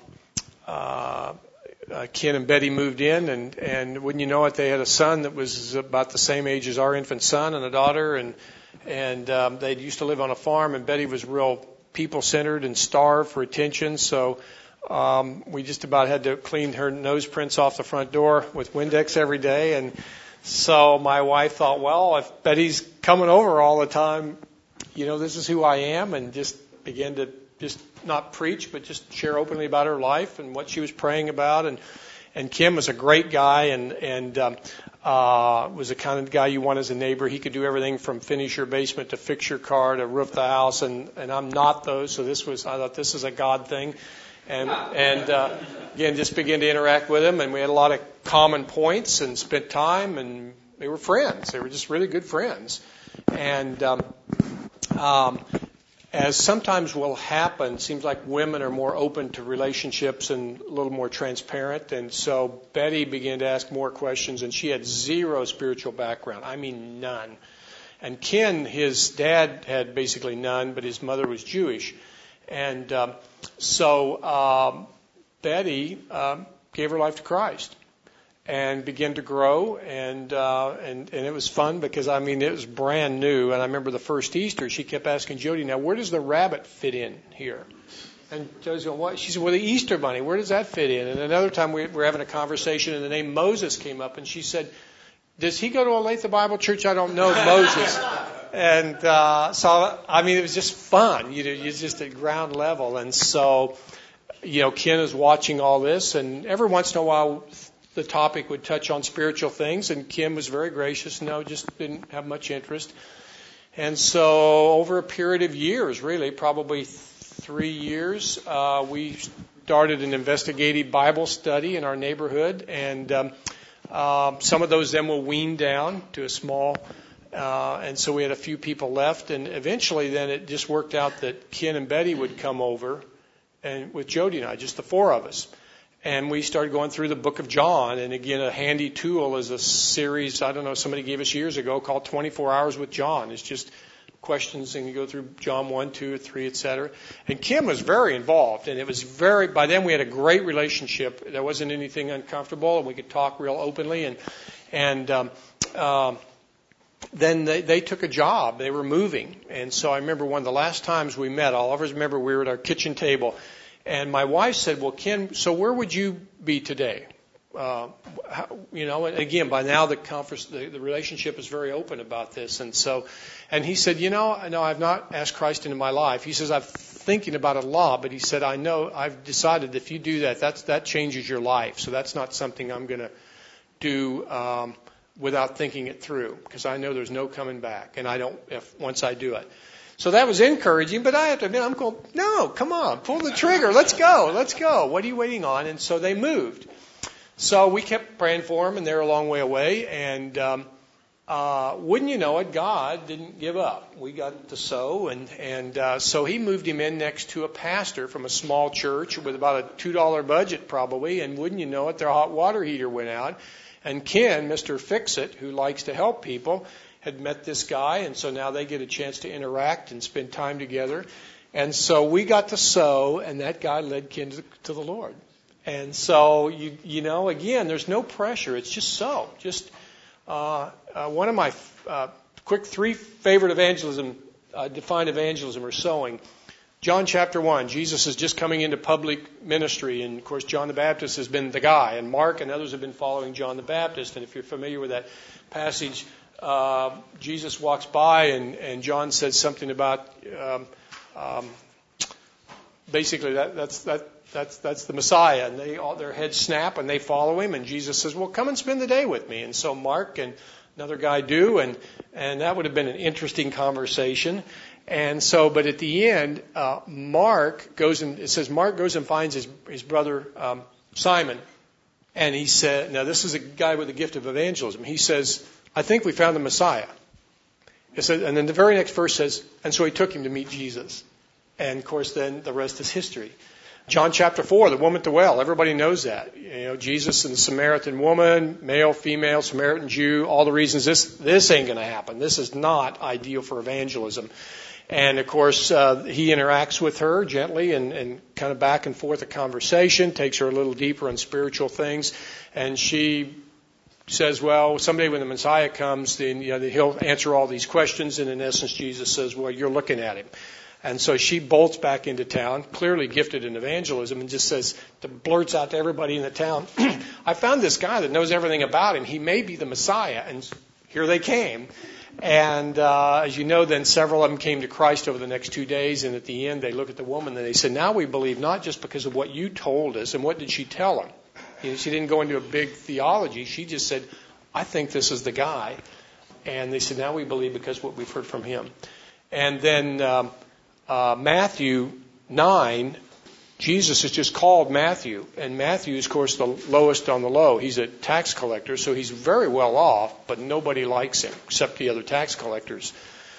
uh, Uh, Ken and Betty moved in, and, and wouldn't you know it, they had a son that was about the same age as our infant son, and a daughter, and and um, they used to live on a farm, and Betty was real people-centered and starved for attention, so um, we just about had to clean her nose prints off the front door with Windex every day. And so my wife thought, well, if Betty's coming over all the time, you know, this is who I am, and just began to just not preach, but just share openly about her life and what she was praying about. And and Kim was a great guy, and and um, uh, was the kind of guy you want as a neighbor. He could do everything from finish your basement to fix your car to roof the house, and and I'm not those. So this was, I thought this is a God thing, and and uh, again just began to interact with him, and we had a lot of common points and spent time, and they were friends. They were just really good friends, and. Um, um, As sometimes will happen, seems like women are more open to relationships and a little more transparent. And so Betty began to ask more questions, and she had zero spiritual background. I mean, none. And Ken, his dad had basically none, but his mother was Jewish. And um, so um, Betty um, gave her life to Christ and began to grow, and uh, and and it was fun because I mean it was brand new. And I remember the first Easter, she kept asking Jody, "Now where does the rabbit fit in here?" And Jody's going, "What?" She said, "Well, the Easter bunny. Where does that fit in?" And another time we were having a conversation, and the name Moses came up, and she said, "Does he go to Olathe Bible Church? I don't know Moses." And uh, so I mean it was just fun. You know, you're just at ground level, and so you know Ken is watching all this, and every once in a while the topic would touch on spiritual things, and Kim was very gracious. No, just didn't have much interest. And so over a period of years, really, probably three years, uh, we started an investigative Bible study in our neighborhood, and um, uh, some of those then were weaned down to a small, uh, and so we had a few people left, and eventually then it just worked out that Ken and Betty would come over, and with Jody and I, just the four of us. And we started going through the book of John. And again, a handy tool is a series, I don't know, somebody gave us years ago called twenty-four hours with John. It's just questions, and you go through John one, two, three, et cetera. And Kim was very involved. And it was very, by then we had a great relationship. There wasn't anything uncomfortable, and we could talk real openly. And, and um, um, then they, they took a job. They were moving. And so I remember one of the last times we met, I'll always remember we were at our kitchen table. And my wife said, "Well, Ken, so where would you be today?" Uh, how, you know, and again, by now the conference, the, the relationship is very open about this. And so, and he said, "You know, no, I've not asked Christ into my life." He says, "I'm thinking about it a lot, but he said, I know I've decided if you do that, that's, that changes your life. So that's not something I'm going to do um, without thinking it through, because I know there's no coming back, and I don't if once I do it." So that was encouraging, but I have to admit, I'm going, no, come on, pull the trigger. Let's go. Let's go. What are you waiting on? And so they moved. So we kept praying for them, and they're a long way away. And um, uh, wouldn't you know it, God didn't give up. We got to sow, and and uh, so he moved him in next to a pastor from a small church with about a two dollar budget probably, and wouldn't you know it, their hot water heater went out. And Ken, Mister Fix-It, who likes to help people, had met this guy, and so now they get a chance to interact and spend time together. And so we got to sow, and that guy led Ken to, to the Lord. And so, you you know, again, there's no pressure. It's just sow. Just uh, uh, one of my uh, quick three favorite evangelism, uh, defined evangelism, or sowing. John chapter one, Jesus is just coming into public ministry, and of course John the Baptist has been the guy, and Mark and others have been following John the Baptist. And if you're familiar with that passage, uh, Jesus walks by, and, and John says something about um, um, basically that, that's that that's that's the Messiah, and they all their heads snap and they follow him. And Jesus says, "Well, come and spend the day with me." And so Mark and another guy do, and and that would have been an interesting conversation. And so, but at the end, uh, Mark goes and it says Mark goes and finds his his brother um, Simon, and he said, now this is a guy with the gift of evangelism. He says, "I think we found the Messiah." It said, and then the very next verse says, and so he took him to meet Jesus, and of course then the rest is history. John chapter four, the woman at the well, everybody knows that. You know, Jesus and the Samaritan woman, male, female, Samaritan Jew, all the reasons this this ain't going to happen. This is not ideal for evangelism. And, of course, uh, he interacts with her gently and, and kind of back and forth a conversation, takes her a little deeper in spiritual things. And she says, well, someday when the Messiah comes, then you know, he'll answer all these questions. And in essence, Jesus says, well, you're looking at him. And so she bolts back into town, clearly gifted in evangelism, and just says, blurts out to everybody in the town, I found this guy that knows everything about him. He may be the Messiah. And here they came. And uh, as you know, then several of them came to Christ over the next two days. And at the end, they look at the woman and they said, now we believe not just because of what you told us. And what did she tell them? You know, she didn't go into a big theology. She just said, I think this is the guy. And they said, now we believe because of what we've heard from him. And then um, uh, Matthew nine, Jesus is just called Matthew. And Matthew is, of course, the lowest on the low. He's a tax collector, so he's very well off, but nobody likes him except the other tax collectors.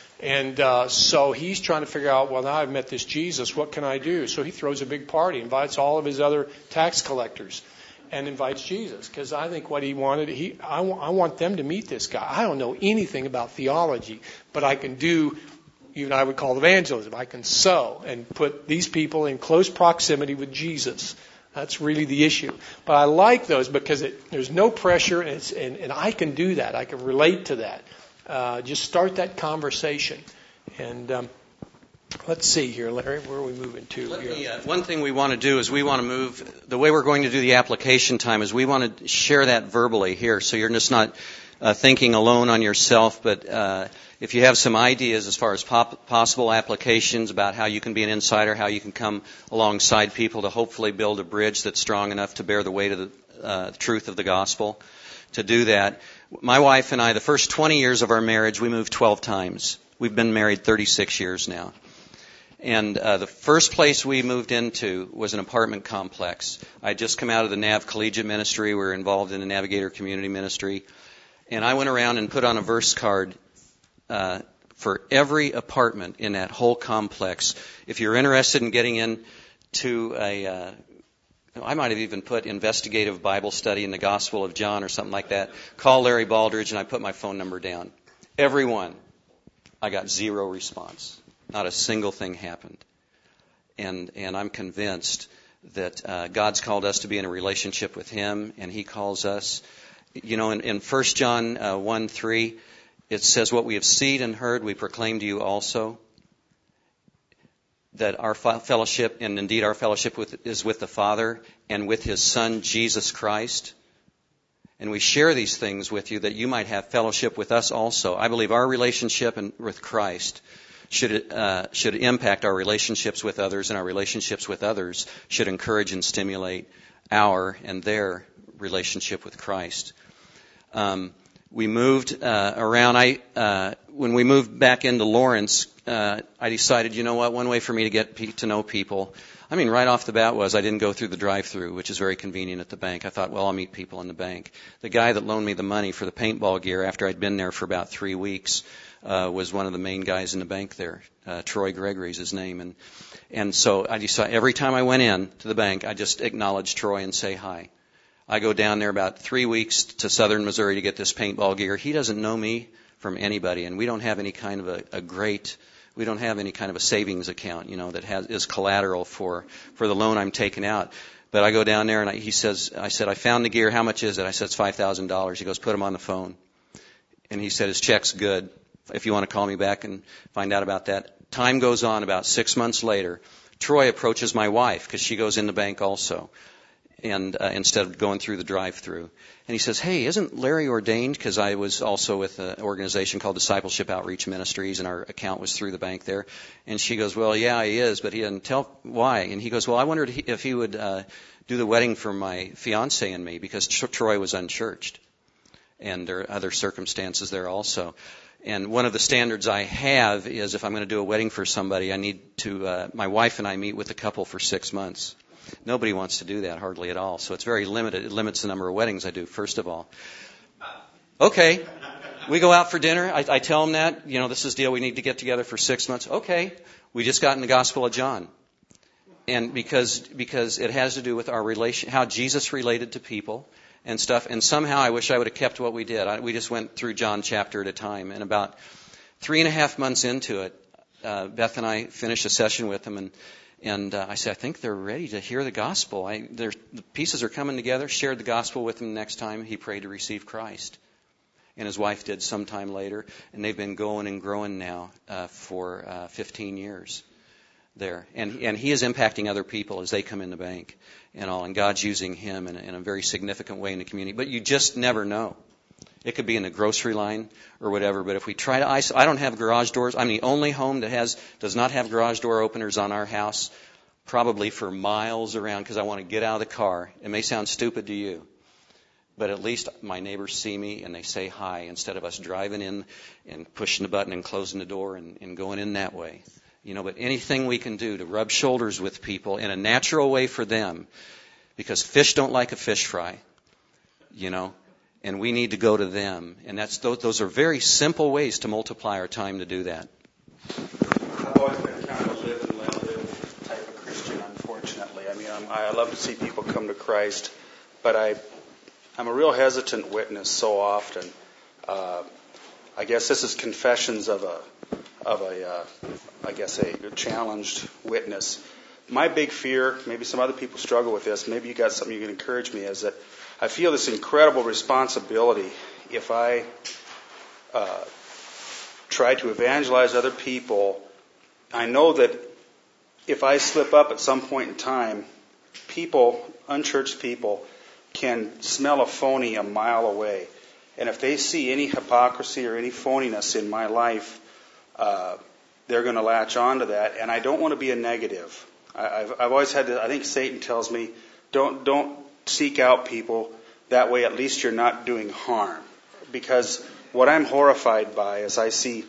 And uh, so he's trying to figure out, well, now I've met this Jesus, what can I do? So he throws a big party, invites all of his other tax collectors, and invites Jesus. Because I think what he wanted, he I, w- I want them to meet this guy. I don't know anything about theology, but I can do even I would call evangelism. I can sow and put these people in close proximity with Jesus. That's really the issue. But I like those because it, there's no pressure, and, it's, and, and I can do that. I can relate to that. Uh, just start that conversation. And um, let's see here, Larry, where are we moving to? Let me, uh, one thing we want to do is we want to move, the way we're going to do the application time is we want to share that verbally here, so you're just not uh, thinking alone on yourself, but uh, if you have some ideas as far as pop- possible applications about how you can be an insider, how you can come alongside people to hopefully build a bridge that's strong enough to bear the weight of the uh, truth of the gospel, to do that. My wife and I, the first twenty years of our marriage, we moved twelve times. We've been married thirty-six years now. And uh, the first place we moved into was an apartment complex. I had just come out of the Nav Collegiate Ministry. We were involved in the Navigator Community Ministry. And I went around and put on a verse card Uh, for every apartment in that whole complex. If you're interested in getting into a, uh, I might have even put investigative Bible study in the Gospel of John or something like that, call Larry Baldridge, and I put my phone number down. Every one. I got zero response. Not a single thing happened. And and I'm convinced that uh, God's called us to be in a relationship with Him, and He calls us. You know, in, in First John uh, one three, it says, what we have seen and heard, we proclaim to you also, that our fellowship, and indeed our fellowship with, is with the Father and with His Son, Jesus Christ. And we share these things with you that you might have fellowship with us also. I believe our relationship in, with Christ should uh, should impact our relationships with others, and our relationships with others should encourage and stimulate our and their relationship with Christ. Um, we moved uh, around. I uh, when we moved back into Lawrence, uh, I decided, you know what, one way for me to get pe- to know people, I mean, right off the bat was I didn't go through the drive-through, which is very convenient at the bank. I thought, well, I'll meet people in the bank. The guy that loaned me the money for the paintball gear after I'd been there for about three weeks uh, was one of the main guys in the bank there. Uh, Troy Gregory's his name. And and so I decided every time I went in to the bank, I just acknowledge Troy and say hi. I go down there about three weeks to southern Missouri to get this paintball gear. He doesn't know me from anybody, and we don't have any kind of a, a great, we don't have any kind of a savings account, you know, that has is collateral for, for the loan I'm taking out. But I go down there and I, he says, I said, I found the gear. How much is it? I said, it's five thousand dollars. He goes, put him on the phone. And he said, his check's good. If you want to call me back and find out about that. Time goes on. About six months later, Troy approaches my wife because she goes in the bank also. And uh, instead of going through the drive-through. And he says, hey, isn't Larry ordained? Because I was also with an organization called Discipleship Outreach Ministries, and our account was through the bank there. And she goes, well, yeah, he is, but he doesn't tell why. And he goes, well, I wondered if he would uh, do the wedding for my fiancée and me, because Troy was unchurched. And there are other circumstances there also. And one of the standards I have is if I'm going to do a wedding for somebody, I need to, uh, my wife and I meet with the couple for six months. Nobody wants to do that, hardly at all. So it's very limited. It limits the number of weddings I do, first of all. Okay. We go out for dinner. I, I tell them that, you know, this is the deal. We need to get together for six months. Okay. We just got in the Gospel of John. And because because it has to do with our relation, how Jesus related to people and stuff. And somehow I wish I would have kept what we did. I, we just went through John chapter at a time. And about three and a half months into it, uh, Beth and I finished a session with them, and And uh, I said, I think they're ready to hear the gospel. I, the pieces are coming together. Shared the gospel with him. Next time he prayed to receive Christ. And his wife did sometime later. And they've been going and growing now uh, for uh, fifteen years there. And, and he is impacting other people as they come in the bank and all. And God's using him in a, in a very significant way in the community. But you just never know. It could be in the grocery line or whatever. But if we try to isolate, I don't have garage doors. I'm the only home that has does not have garage door openers on our house, probably for miles around, because I want to get out of the car. It may sound stupid to you, but at least my neighbors see me and they say hi instead of us driving in and pushing the button and closing the door and, and going in that way. You know, but anything we can do to rub shoulders with people in a natural way for them, because fish don't like a fish fry, you know. And we need to go to them. And that's those, those are very simple ways to multiply our time to do that. I've always been kind of a live and let live type of Christian, unfortunately. I mean, I'm, I love to see people come to Christ, but I, I'm a real hesitant witness so often. Uh, I guess this is confessions of a, of a, uh, I guess a challenged witness. My big fear, maybe some other people struggle with this, maybe you got something you can encourage me, is that I feel this incredible responsibility if I uh, try to evangelize other people. I know that if I slip up at some point in time, people, unchurched people, can smell a phony a mile away. And if they see any hypocrisy or any phoniness in my life, uh, they're going to latch on to that. And I don't want to be a negative. I, I've, I've always had to, I think Satan tells me, don't, don't, seek out people. That way at least you're not doing harm. Because what I'm horrified by is I see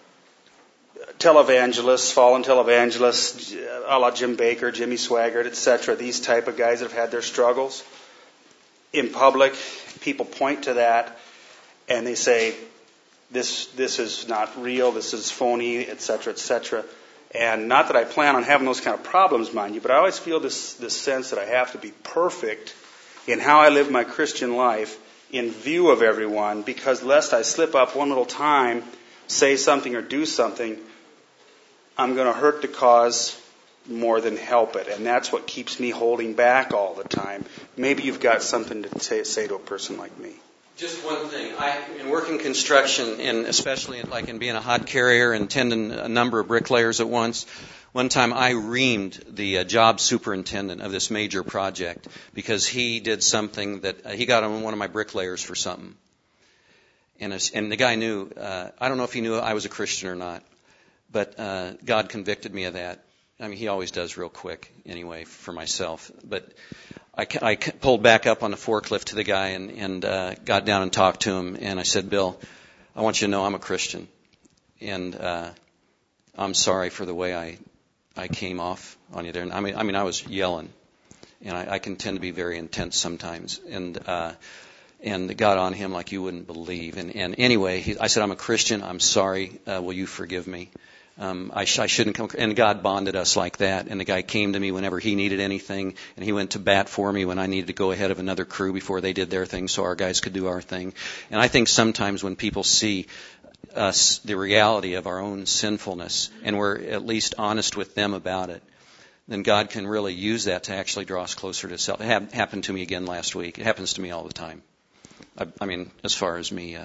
televangelists, fallen televangelists, a la Jim Baker, Jimmy Swaggart, et cetera, these type of guys that have had their struggles. In public, people point to that and they say, this this is not real, this is phony, et cetera, et cetera. And not that I plan on having those kind of problems, mind you, but I always feel this, this sense that I have to be perfect in how I live my Christian life in view of everyone, because lest I slip up one little time, say something or do something, I'm going to hurt the cause more than help it. And that's what keeps me holding back all the time. Maybe you've got something to say, say to a person like me. Just one thing. I, in working construction, and especially in, like in being a hod carrier and tending a number of bricklayers at once, one time I reamed the uh, job superintendent of this major project because he did something that uh, he got on one of my bricklayers for something. And, a, and the guy knew, uh, I don't know if he knew I was a Christian or not, but uh, God convicted me of that. I mean, he always does real quick anyway for myself. But I, I pulled back up on the forklift to the guy and, and uh, got down and talked to him. And I said, Bill, I want you to know I'm a Christian. And uh, I'm sorry for the way I I came off on you there. And I mean, I mean, I was yelling. And I, I can tend to be very intense sometimes. And uh, and got on him like you wouldn't believe. And, and anyway, he, I said, I'm a Christian. I'm sorry. Uh, will you forgive me? Um, I, sh- I shouldn't come. And God bonded us like that. And the guy came to me whenever he needed anything. And he went to bat for me when I needed to go ahead of another crew before they did their thing so our guys could do our thing. And I think sometimes when people see us, the reality of our own sinfulness, and we're at least honest with them about it, then God can really use that to actually draw us closer to self. It ha- happened to me again last week. It happens to me all the time. I, I mean, as far as me uh,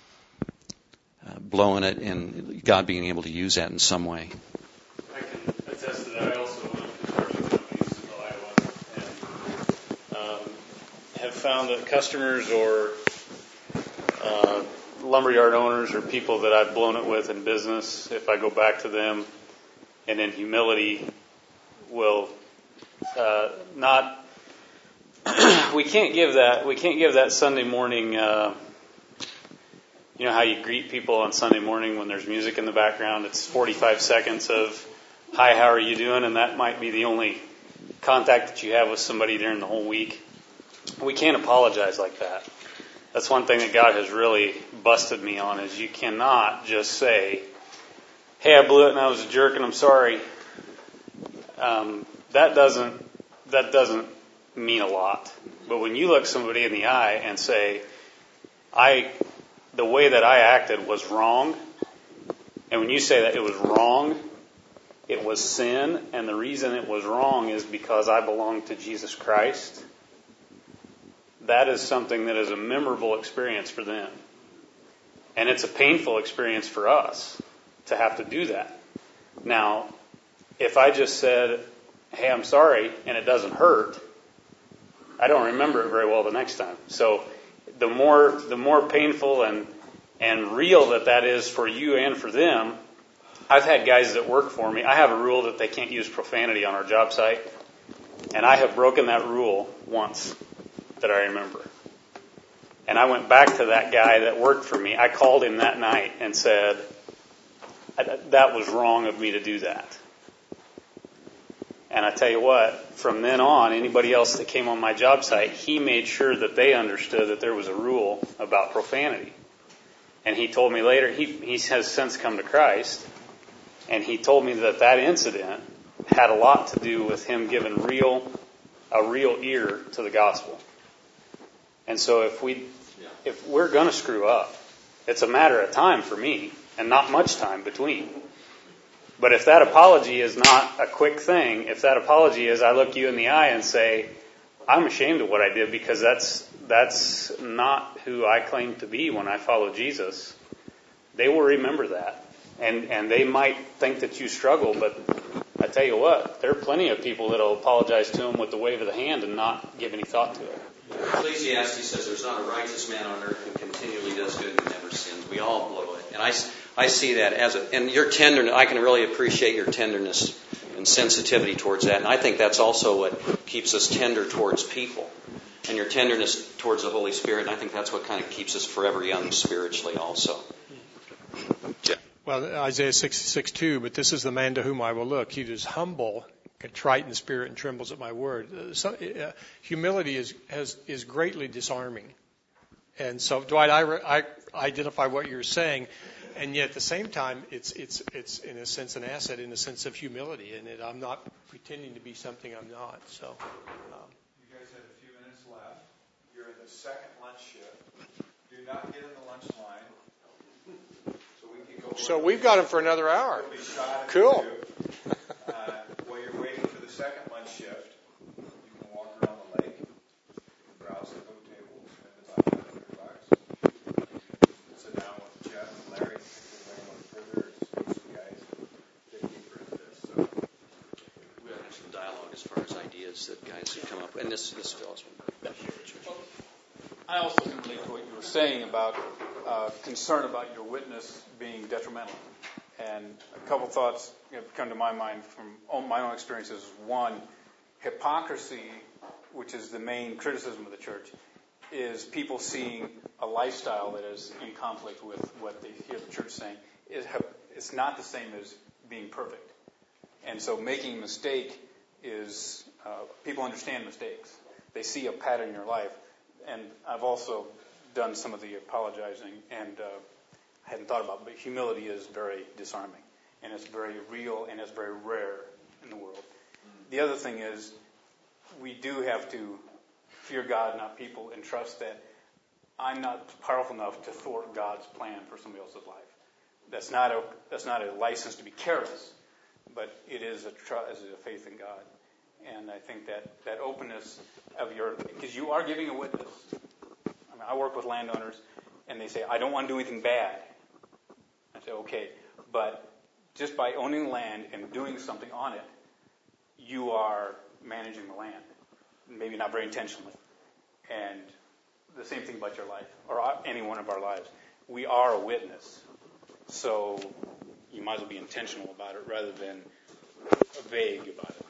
uh, blowing it and God being able to use that in some way. I can attest to that. I also own construction companies in Iowa and um, have found that customers or uh, lumberyard owners or people that I've blown it with in business, if I go back to them and in humility will uh, not. we can't give that. We can't give that Sunday morning. Uh, you know how you greet people on Sunday morning when there's music in the background. It's forty-five seconds of "Hi, how are you doing?" and that might be the only contact that you have with somebody during the whole week. We can't apologize like that. That's one thing that God has really busted me on. Is you cannot just say, "Hey, I blew it and I was a jerk and I'm sorry." Um, that doesn't that doesn't mean a lot. But when you look somebody in the eye and say, "I, the way that I acted was wrong," and when you say that it was wrong, it was sin, and the reason it was wrong is because I belong to Jesus Christ, that is something that is a memorable experience for them. And it's a painful experience for us to have to do that. Now, if I just said, "Hey, I'm sorry," and it doesn't hurt, I don't remember it very well the next time. So the more the more painful and and real that that is for you and for them. I've had guys that work for me. I have a rule that they can't use profanity on our job site, and I have broken that rule once that I remember. And I went back to that guy that worked for me. I called him that night and said, "That was wrong of me to do that." And I tell you what, from then on, anybody else that came on my job site, he made sure that they understood that there was a rule about profanity. And he told me later, he, he has since come to Christ, and he told me that that incident had a lot to do with him giving real, a real ear to the gospel. And so if we, if we're going to screw up, it's a matter of time for me, and not much time between. But if that apology is not a quick thing, if that apology is I look you in the eye and say, "I'm ashamed of what I did because that's that's not who I claim to be when I follow Jesus," they will remember that. And and they might think that you struggle, but I tell you what, there are plenty of people that will apologize to them with the wave of the hand and not give any thought to it. Ecclesiastes says there's not a righteous man on earth who continually does good and never sins. We all blow it. And I, I see that as a, and your tenderness, I can really appreciate your tenderness and sensitivity towards that. And I think that's also what keeps us tender towards people. And your tenderness towards the Holy Spirit, and I think that's what kind of keeps us forever young spiritually also. Yeah. Well, Isaiah sixty-six two, "But this is the man to whom I will look. He is humble, contrite in spirit, and trembles at my word." Uh, so, uh, humility is has, is greatly disarming. And so, Dwight, I, I identify what you're saying, and yet at the same time, it's it's it's in a sense an asset in the sense of humility, and it, I'm not pretending to be something I'm not. So, um, you guys have a few minutes left. You're in the second lunch shift. Do not get in the lunch line. So we can go. So we've got him for another hour. We'll be shot Cool. uh, while you're waiting for the second lunch shift, you can walk around the lake, browse the boat tables, spend about five hundred bucks. Sit down with Jeff and Larry, think they're going further, and some guys dig deeper into this. So we have some dialogue as far as ideas that guys have come up with, and this this fills one. I also can relate to what you were saying about uh, concern about your witness being detrimental. And a couple thoughts have come to my mind from my own experiences. One, hypocrisy, which is the main criticism of the church, is people seeing a lifestyle that is in conflict with what they hear the church saying. It's not the same as being perfect. And so making a mistake is, uh, people understand mistakes. They see a pattern in your life. And I've also done some of the apologizing, and uh, I hadn't thought about it, but humility is very disarming. And it's very real, and it's very rare in the world. The other thing is, we do have to fear God, not people, and trust that I'm not powerful enough to thwart God's plan for somebody else's life. That's not a that's not a license to be careless, but it is a trust, is a faith in God. And I think that, that openness of your, because you are giving a witness. I mean, I work with landowners, and they say, I don't want to do anything bad. I say, okay, but just by owning land and doing something on it, you are managing the land. Maybe not very intentionally. And the same thing about your life, or any one of our lives. We are a witness. So you might as well be intentional about it rather than vague about it.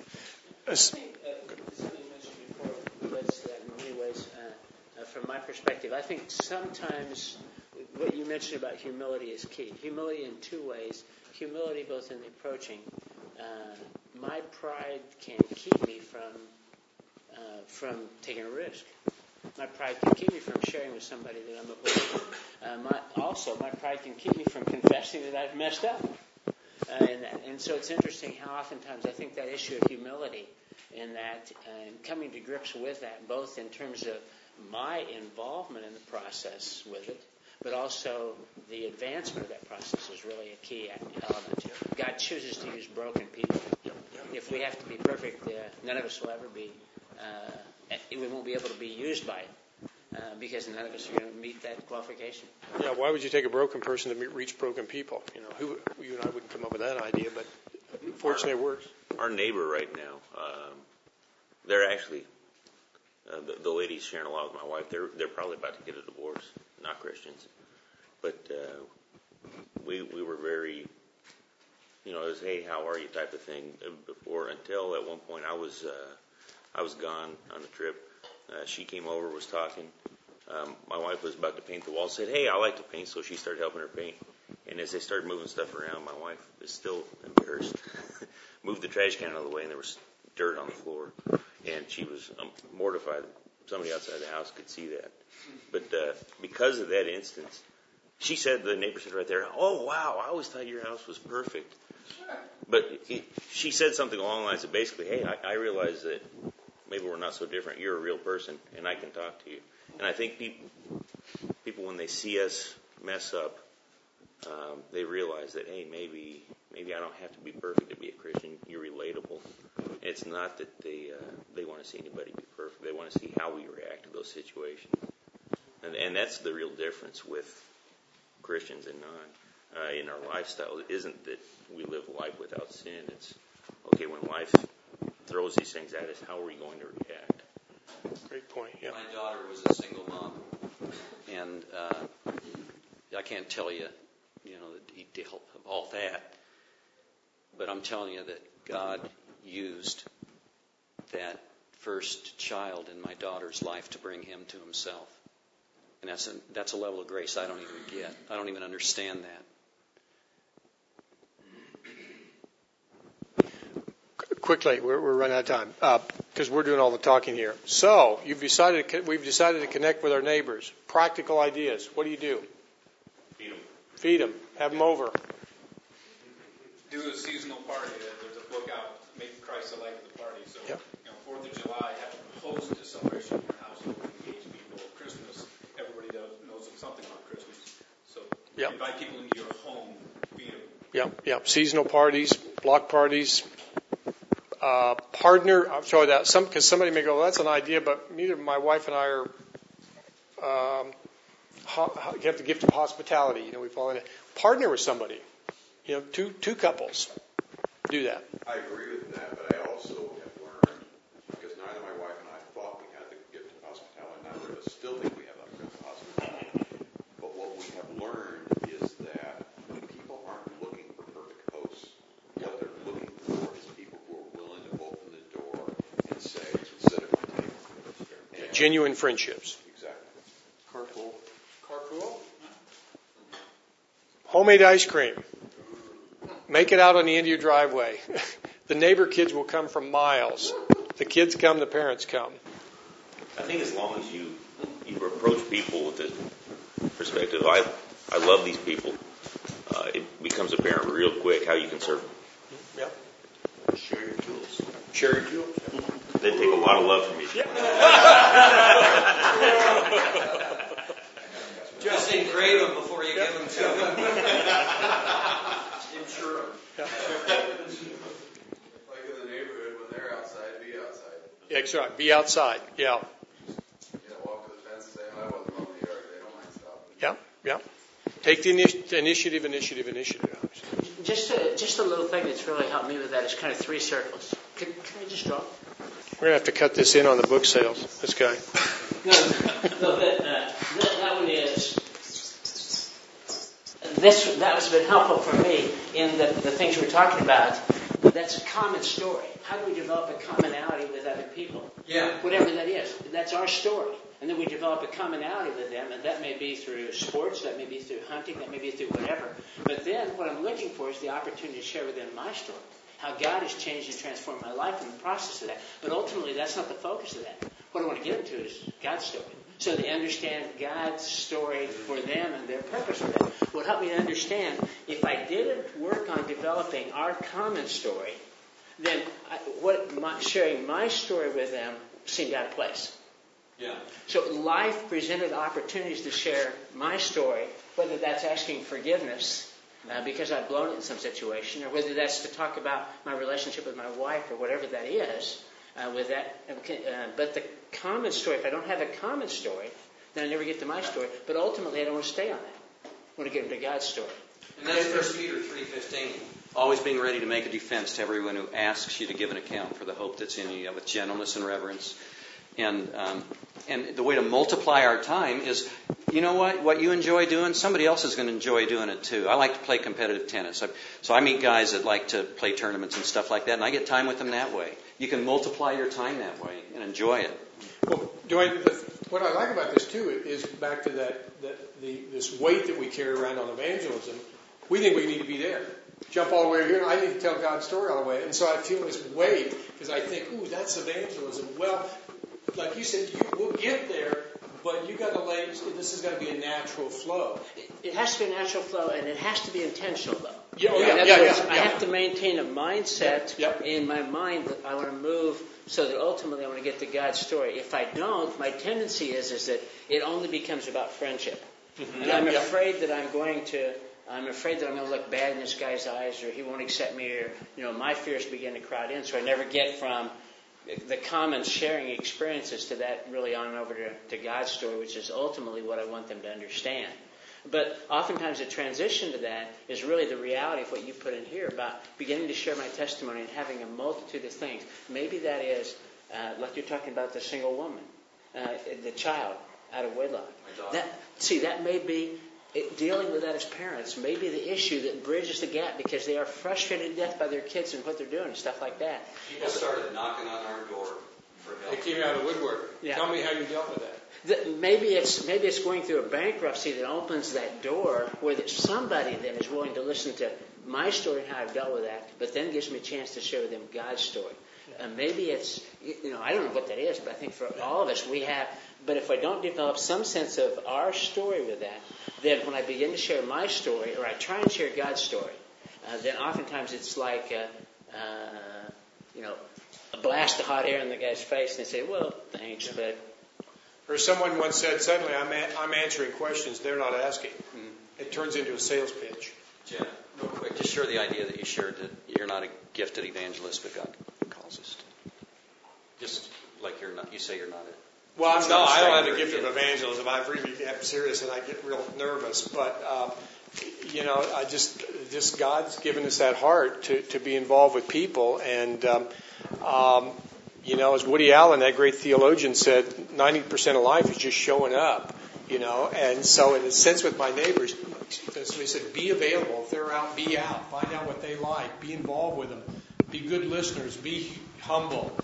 I think uh, something you mentioned before relates to that in many ways. Uh, uh, from my perspective, I think sometimes what you mentioned about humility is key. Humility in two ways. Humility both in the approaching. Uh, my pride can keep me from uh, from taking a risk. My pride can keep me from sharing with somebody that I'm a believer. Uh, my, also, my pride can keep me from confessing that I've messed up. Uh, and, and so it's interesting how oftentimes I think that issue of humility and that uh, and coming to grips with that, both in terms of my involvement in the process with it, but also the advancement of that process is really a key element. God chooses to use broken people. If we have to be perfect, uh, none of us will ever be, uh, we won't be able to be used by it. Uh, because none of us are going to meet that qualification. Yeah, why would you take a broken person to meet, reach broken people? You know, who you and I wouldn't come up with that idea, but fortunately it works. Our neighbor right now, um, they're actually uh, the, the ladies sharing a lot with my wife. They're they're probably about to get a divorce, not Christians, but uh, we we were very, you know, it was hey, how are you type of thing before until at one point I was uh, I was gone on a trip. Uh, she came over, was talking. Um, my wife was about to paint the wall. Said, "Hey, I like to paint," so she started helping her paint. And as they started moving stuff around, my wife is still embarrassed. Moved the trash can out of the way, and there was dirt on the floor. And she was um, mortified. Somebody outside the house could see that. But uh, because of that instance, she said, the neighbor said right there, "Oh wow, I always thought your house was perfect." But he, she said something along the lines of basically, "Hey, I, I realize that." Maybe we're not so different. You're a real person, and I can talk to you. And I think people, people when they see us mess up, um, they realize that, hey, maybe maybe I don't have to be perfect to be a Christian. You're relatable. It's not that they uh, they want to see anybody be perfect. They want to see how we react to those situations. And, and that's the real difference with Christians and non. Uh, in our lifestyle, it isn't that we live life without sin. It's, okay, when life throws these things at us, how are we going to react? Great point. Yeah. My daughter was a single mom, and uh, I can't tell you, you know, the detail of all that, but I'm telling you that God used that first child in my daughter's life to bring him to himself, and that's a that's a level of grace I don't even get. I don't even understand that. Quickly, we're, we're running out of time because uh, we're doing all the talking here. So you've decided to, we've decided to connect with our neighbors. Practical ideas. What do you do? Feed them. Feed them. Have them over. Do a seasonal party. There's a book out, Make Christ the Life of the Party. So, yep. you know, Fourth of July, have a host a celebration in your house. Engage people. Christmas, everybody does, knows something about Christmas. So yep. Invite people into your home. Feed them. Yep. Yep. Seasonal parties, block parties. Uh, partner, I'm sorry that some because somebody may go, well, that's an idea, but neither my wife and I are. Um, ho- you have the gift of hospitality. You know, we fall in it. Partner with somebody. You know, two two couples do that. I agree with that, but I also have learned because neither my wife and I thought we had the gift of hospitality, neither of us still think we have the gift of hospitality. But what we have learned is that people aren't looking genuine friendships. Exactly. Carpool. Carpool. Homemade ice cream. Make it out on the end of your driveway. The neighbor kids will come from miles. The kids come, the parents come. I think as long as you you approach people with this perspective, I I love these people. Uh, it becomes apparent real quick how you can serve them. Yep. Share your tools. Share your tools. They take a lot of love from you. Just engrave them before you give them to them. Insure them. Yeah. Like in the neighborhood, when they're outside, be outside. Yeah, exactly. Be outside. Yeah. You know, walk to the fence and say hi while they're mowing the yard. They don't mind stopping. Yeah. Yeah. Take the initi- initiative, initiative, initiative. Just a, just a little thing that's really helped me with that is kind of three circles. Can, can I just draw? We're going to have to cut this in on the book sales, this guy. No, no, that, uh, that, that one is, this, that has been helpful for me in the, the things we're talking about. That's a common story. How do we develop a commonality with other people? Yeah. Whatever that is. That's our story. And then we develop a commonality with them, and that may be through sports, that may be through hunting, that may be through whatever. But then what I'm looking for is the opportunity to share with them my story. How God has changed and transformed my life in the process of that. But ultimately, that's not the focus of that. What I want to get into is God's story. So they understand God's story for them and their purpose for them. What helped me to understand, if I didn't work on developing our common story, then I, what my, sharing my story with them seemed out of place. Yeah. So life presented opportunities to share my story, whether that's asking forgiveness uh, because I've blown it in some situation, or whether that's to talk about my relationship with my wife or whatever that is. Uh, with that, uh, but the common story, if I don't have a common story, then I never get to my story. But ultimately, I don't want to stay on that. I want to get into God's story. And that's First Peter three fifteen. Always being ready to make a defense to everyone who asks you to give an account for the hope that's in you, with gentleness and reverence. And um, and the way to multiply our time is, you know what? What you enjoy doing, somebody else is going to enjoy doing it too. I like to play competitive tennis. I, so I meet guys that like to play tournaments and stuff like that, and I get time with them that way. You can multiply your time that way and enjoy it. Well, Dwayne, the, what I like about this too is back to that, that the, this weight that we carry around on evangelism. We think we need to be there. Jump all the way here. I need to tell God's story all the way. And so I feel this weight because I think, ooh, that's evangelism. Well, like you said, you, we'll get there, but you got to lay. This is going to be a natural flow. It, it has to be a natural flow, and it has to be intentional, though. Yeah, oh, In yeah, other yeah, words, yeah, I yeah. have to maintain a mindset Yeah, yeah. in my mind that I want to move so that ultimately I want to get to God's story. If I don't, my tendency is is that it only becomes about friendship, Mm-hmm. and Yeah, I'm yeah. afraid that I'm going to. I'm afraid that I'm going to look bad in this guy's eyes, or he won't accept me, or you know, my fears begin to crowd in. So I never get from the common sharing experiences to that really on over to, to God's story, which is ultimately what I want them to understand. But oftentimes the transition to that is really the reality of what you put in here about beginning to share my testimony and having a multitude of things. Maybe that is, uh, like you're talking about the single woman, uh, the child out of wedlock. That, see, that may be it, dealing with that as parents, may be the issue that bridges the gap because they are frustrated to death by their kids and what they're doing and stuff like that. People started knocking on our door for They help. came out of the woodwork. Yeah. Tell me how you dealt with that. That maybe it's maybe it's going through a bankruptcy that opens that door where that somebody then is willing to listen to my story and how I've dealt with that, but then gives me a chance to share with them God's story. And maybe it's, you know, I don't know what that is, but I think for all of us we have, but if I don't develop some sense of our story with that, then when I begin to share my story, or I try and share God's story, uh, then oftentimes it's like, uh, uh, you know, a blast of hot air in the guy's face, and they say, well, thanks, but... Or someone once said, suddenly I'm, a- I'm answering questions they're not asking. Mm-hmm. It turns into a sales pitch. Jen, real quick, just share the idea that you shared that you're not a gifted evangelist, but God calls us to. Just like you're not, you say you're not a. Well, I'm It's no, not a I don't have the stranger, gift of yeah. evangelism. I really am serious, and I get real nervous. But um, you know, I just, just God's given us that heart to, to be involved with people, and um, um, you know, as Woody Allen, that great theologian, said, ninety percent of life is just showing up. You know, and so in a sense, with my neighbors, so he said, be available. If they're out, be out. Find out what they like. Be involved with them. Be good listeners. Be humble.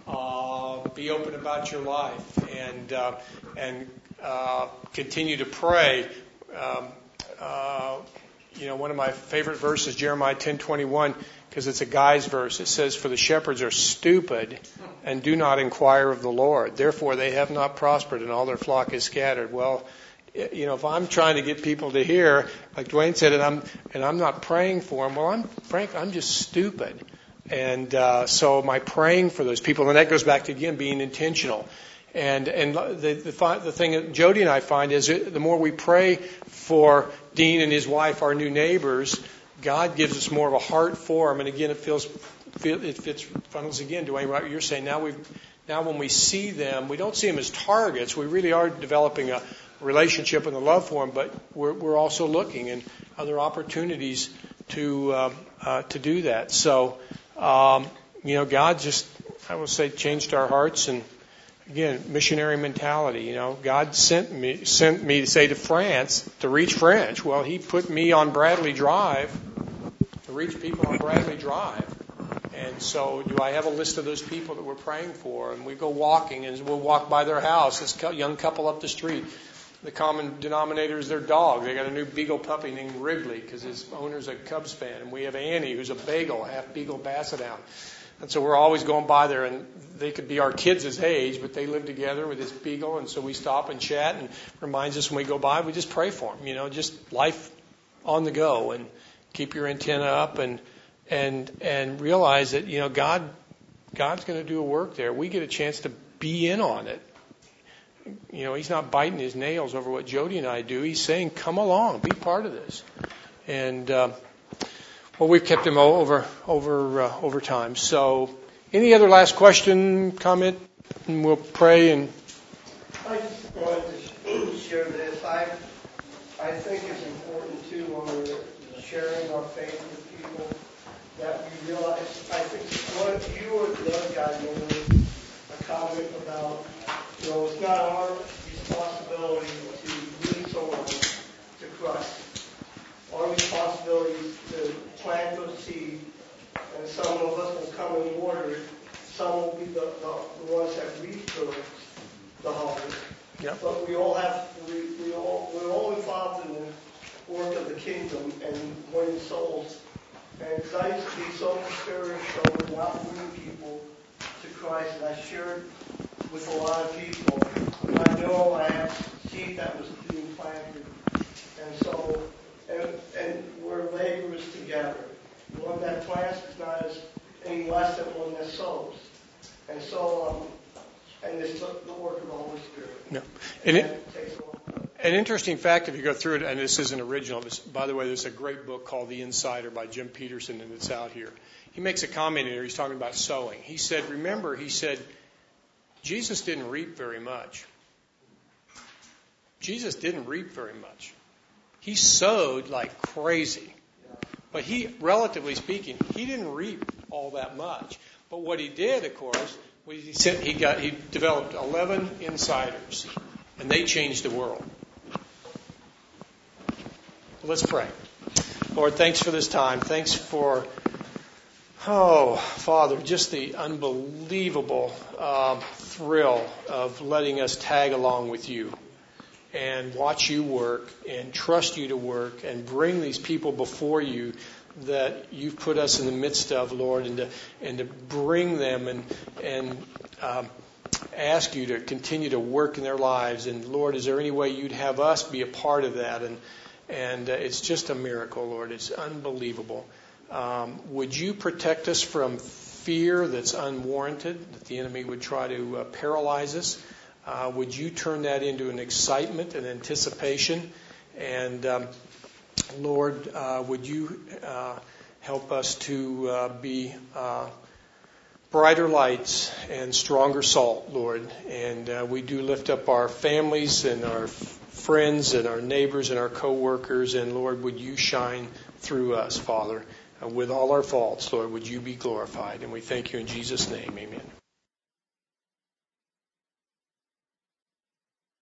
uh, be open about your life, and uh, and uh, continue to pray. Um, uh, you know, one of my favorite verses, Jeremiah ten twenty-one, because it's a guy's verse. It says, "For the shepherds are stupid and do not inquire of the Lord. Therefore they have not prospered, and all their flock is scattered." Well, you know, if I'm trying to get people to hear, like Dwayne said, and I'm and I'm not praying for them, well, I'm frank, I'm just stupid. And uh, so am I praying for those people? And that goes back to, again, being intentional. And and the the, the thing that Jody and I find is that the more we pray for Dean and his wife, our new neighbors, God gives us more of a heart for them. And again, it feels it fits funnels again, Dwayne, what you're saying. Now we now when we see them, we don't see them as targets. We really are developing a relationship and a love for them, but we're we're also looking and other opportunities to uh, uh, to do that. So. Um, you know, God just, I will say, changed our hearts, and again, missionary mentality. You know, God sent me sent me to say to France to reach French. Well, He put me on Bradley Drive to reach people on Bradley Drive. And so, do I have a list of those people that we're praying for? And we go walking, and we'll walk by their house. This young couple up the street. The common denominator is their dog. They got a new beagle puppy named Wrigley because his owner's a Cubs fan. And we have Annie, who's a bagel, half beagle basset hound. And so we're always going by there, and they could be our kids' age, but they live together with this beagle. And so we stop and chat, and reminds us when we go by, we just pray for them. You know, just life on the go, and keep your antenna up, and and and realize that, you know, God God's going to do a work there. We get a chance to be in on it. You know, He's not biting His nails over what Jody and I do. He's saying, come along, be part of this. And, uh, well, we've kept him over over uh, over time. So any other last question, comment, and we'll pray. And I just wanted to share this. I, I think it's important, too, when we're sharing our faith with people, that we realize, I think what you or the other guy made a comment about, you know, it's not our responsibility to lead someone to Christ. Our responsibility is to plant those seeds, and some of us will come and water it. Some will be the, the, the ones that reap the, the harvest. Yep. But we all have, we, we all, we're all involved in the work of the kingdom and winning souls. And because I used to be so discouraged over not winning people to Christ, and I shared with a lot of people. I know I have seed that was being planted. And so, and, and we're laborers together. The one that plants is not as any less than one that sows. And so, um, and it's the, the work of the Holy Spirit. Yeah. And it, it takes a while. An interesting fact, if you go through it, and this isn't original, this, by the way, there's a great book called The Insider by Jim Peterson, and it's out here. He makes a comment in here. He's talking about sowing. He said, remember, he said, Jesus didn't reap very much. Jesus didn't reap very much. He sowed like crazy. But he, relatively speaking, he didn't reap all that much. But what he did, of course, was he said he got he developed eleven insiders, and they changed the world. Let's pray. Lord, thanks for this time. Thanks for, oh, Father, just the unbelievable um, thrill of letting us tag along with you and watch you work and trust you to work and bring these people before you that you've put us in the midst of, Lord, and to, and to bring them and, and um, ask you to continue to work in their lives. And, Lord, is there any way you'd have us be a part of that? And And uh, it's just a miracle, Lord. It's unbelievable. Um, would you protect us from fear that's unwarranted, that the enemy would try to uh, paralyze us? Uh, would you turn that into an excitement and anticipation? And, um, Lord, uh, would you uh, help us to uh, be uh, brighter lights and stronger salt, Lord? And uh, we do lift up our families and our friends and our neighbors and our co-workers, and Lord, would you shine through us, Father, uh, with all our faults, Lord, would you be glorified? And we thank you in Jesus' name, amen.